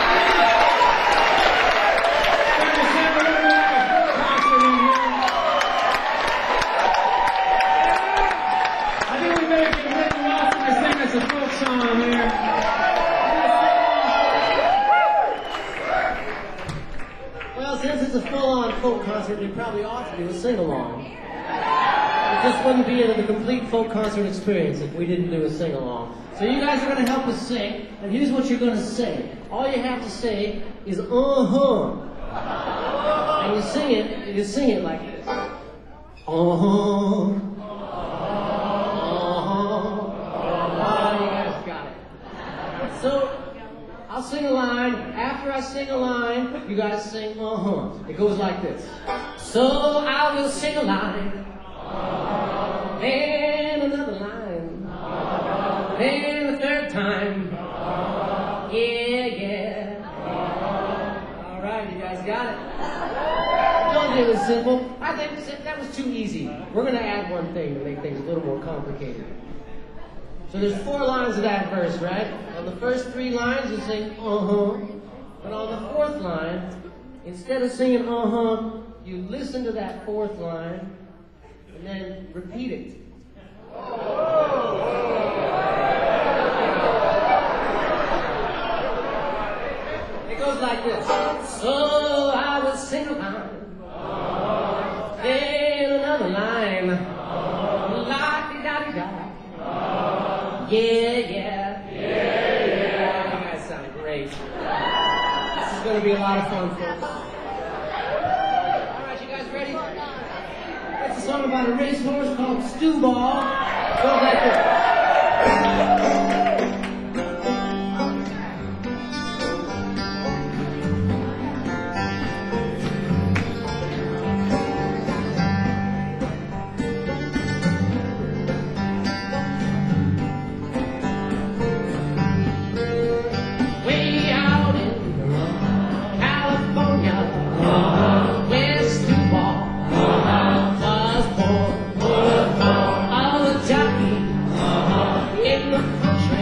I think we better get Whitney Lawson to sing us a folk song here. Well, since it's a full-on folk concert, we probably ought to do a sing-along. It just wouldn't be a, the complete folk concert experience if we didn't do a sing-along. So you guys are going to help us sing, and here's what you're going to say. All you have to say is uh-huh. And you sing it, you sing it like this. Uh-huh. Uh-huh. You guys got it. So, I'll sing a line. After I sing a line, you guys sing uh-huh. It goes like this. So I will sing a line, then another line, then a third time. Yeah, yeah. All right, you guys got it. Don't it was simple. I think that was too easy. We're going to add one thing to make things a little more complicated. So there's four lines of that verse, right? On the first three lines, you sing uh-huh. But on the fourth line, instead of singing uh-huh, you listen to that fourth line and then repeat it. It goes like this. So I will sing a line, then another line, la-di-da-di-da. Yeah, yeah. Yeah, yeah. You guys sound great. This is going to be a lot of fun, folks. All right, you guys ready? It's a song about a racehorse called Stew Ball. Goes like this. Country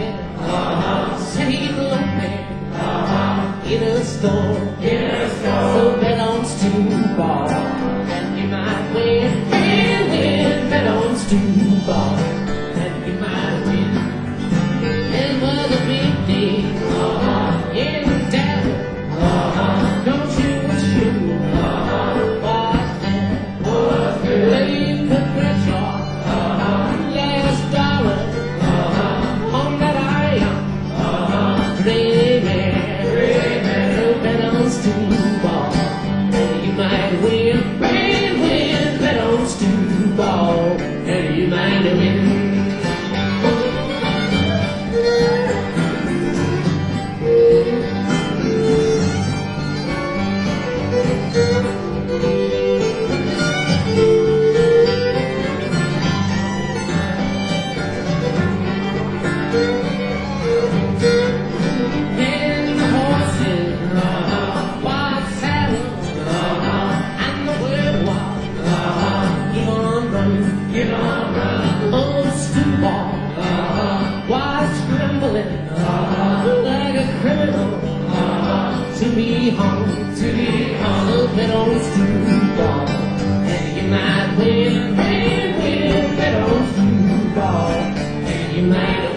look at old screwball. And you might win, win, win, bet on screwball. And you might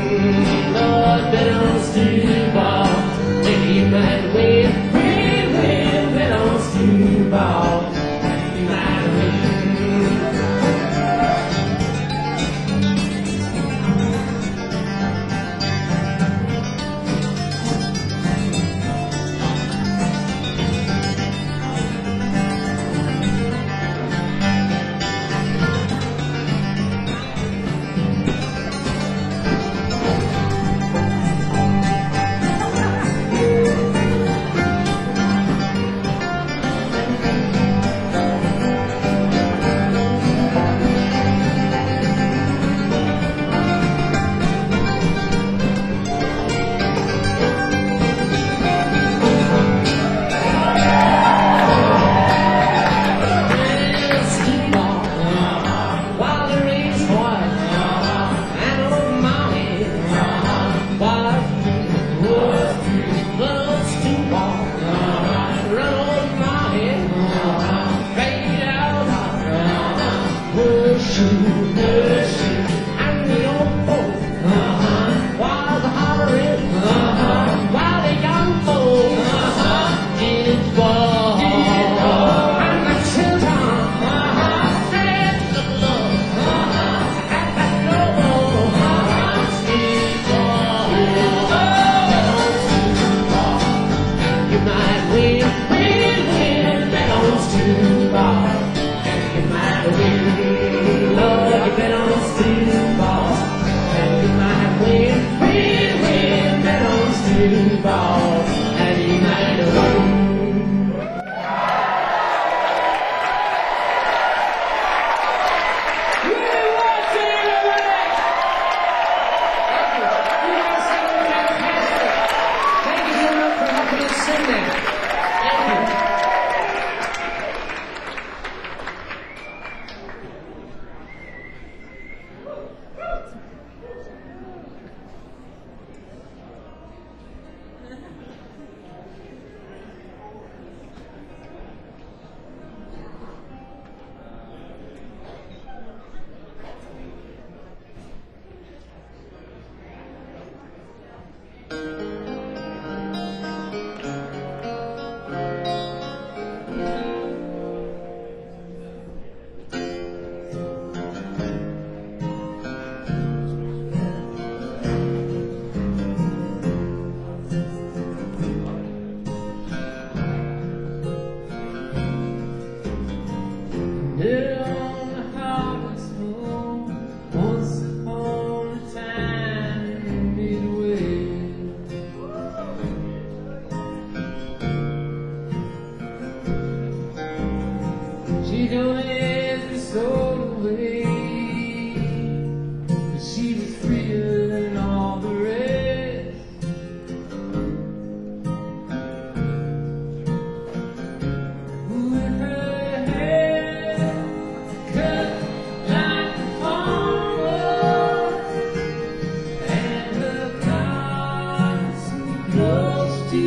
win, Lord, bet on screwball. And you might win, win, win, bet on screwball. And you might win.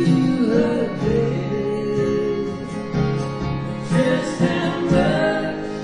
Just how much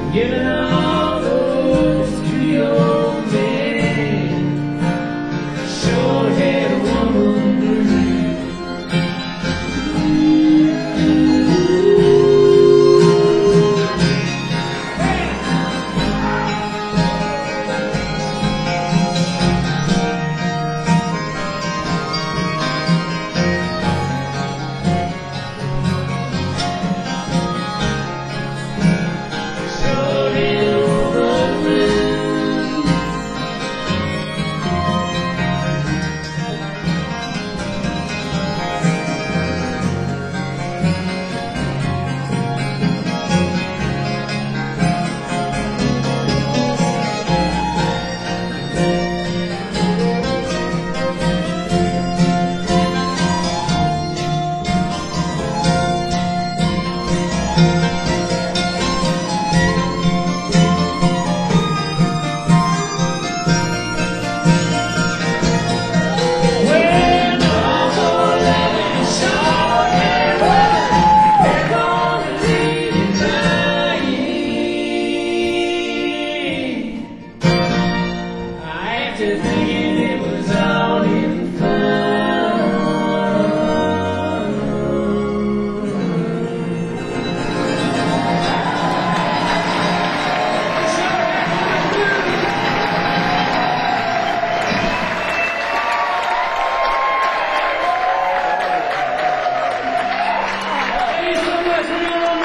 Giving all those to your man. Sure had a woman blue. Sure had a woman blue. When all for loving sure had women, they're gonna leave you crying. After thinking it was all in fun. Thank you so much, everyone.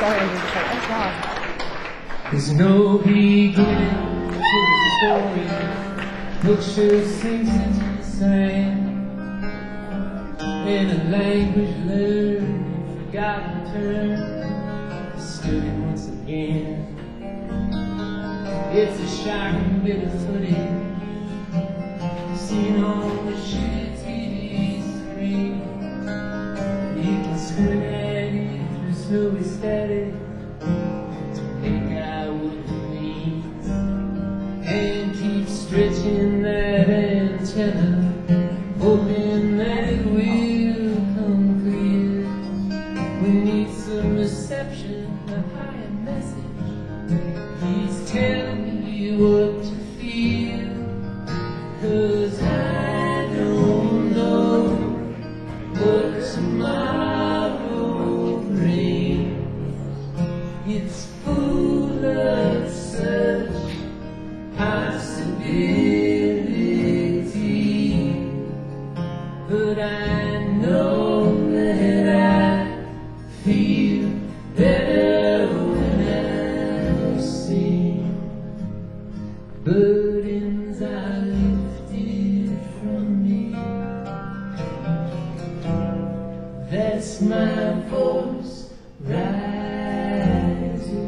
sorry, I was like, oh God. There's no beginning to the story. Picture sinks into the sand. In a language learned and forgotten turn, I stood it once again. It's a shocking bit of footage seen on the shitty T V screen. You can squint at it through snowy static to make out what it means, and keep stretching that antenna, hoping that it will come clear. We need some reception, a higher message. He's telling me what to feel, 'cause I don't know what tomorrow brings. It's full of such possibility, but I know that I feel better when I see burdens are lifted from me. That's my voice rising.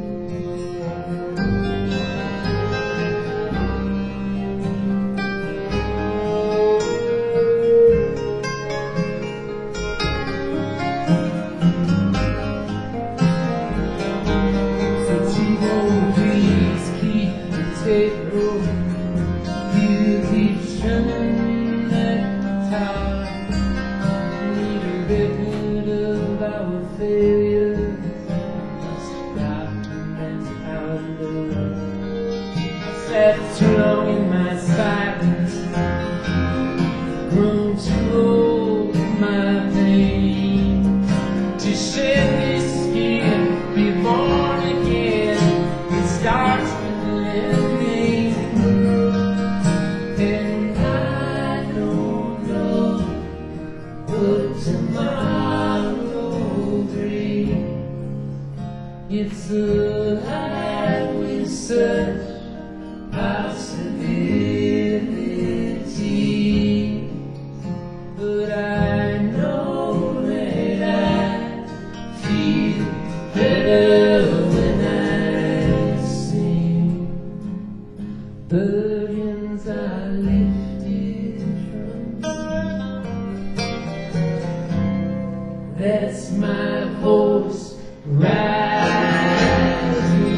So T-Bone, please keep the tape rolling. You keep strumming that guitar. Need a record of our failures. Stop and pounder. Sat too long in my silence, grown too old in my pain to shed this skin, be born again. It starts with living, and I don't know what tomorrow brings. It's alive with such possibility, but I know that I feel better when I sing. Burdens are lifted from me. That's my voice rising.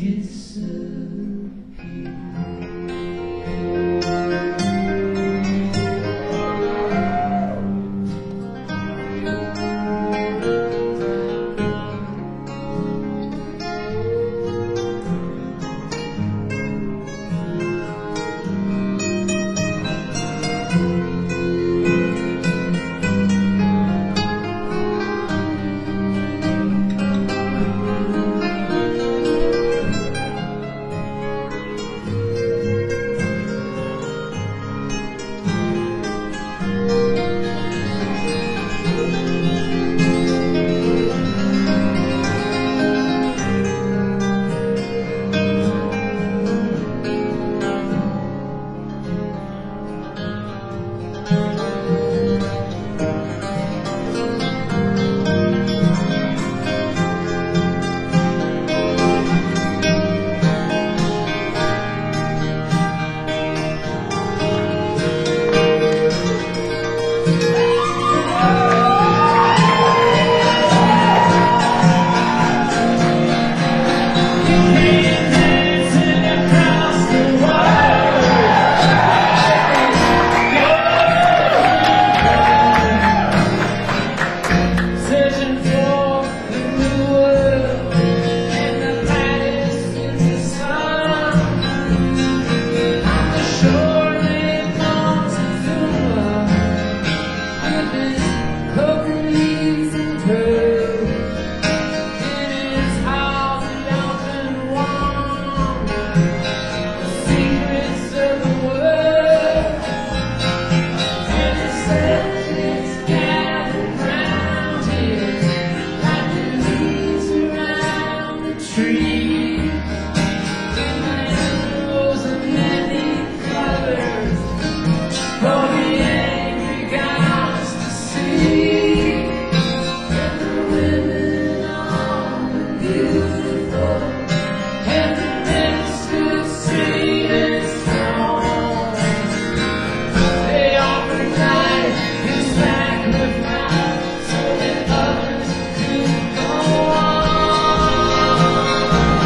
Sacrifice so that others could go on.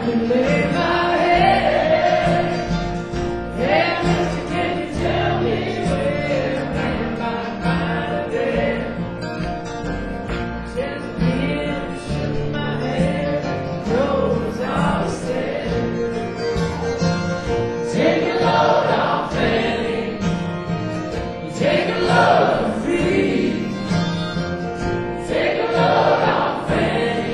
can lay my head. Hey, mister, can you tell me where I might find a bed? Just begin to shook my head, knows all said. Take a load off, Fanny. You take a load free. Take a load off, Fanny.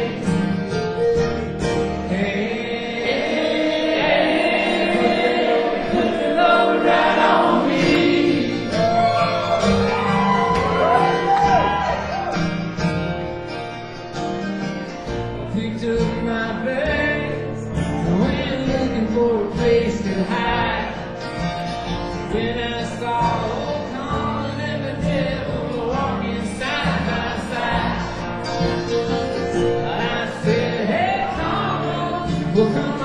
Hey, put the load right on me. Picked up my bags and went looking for a place to hide. When I saw old Con and the devil walking side by side, I said, hey, Con, we'll come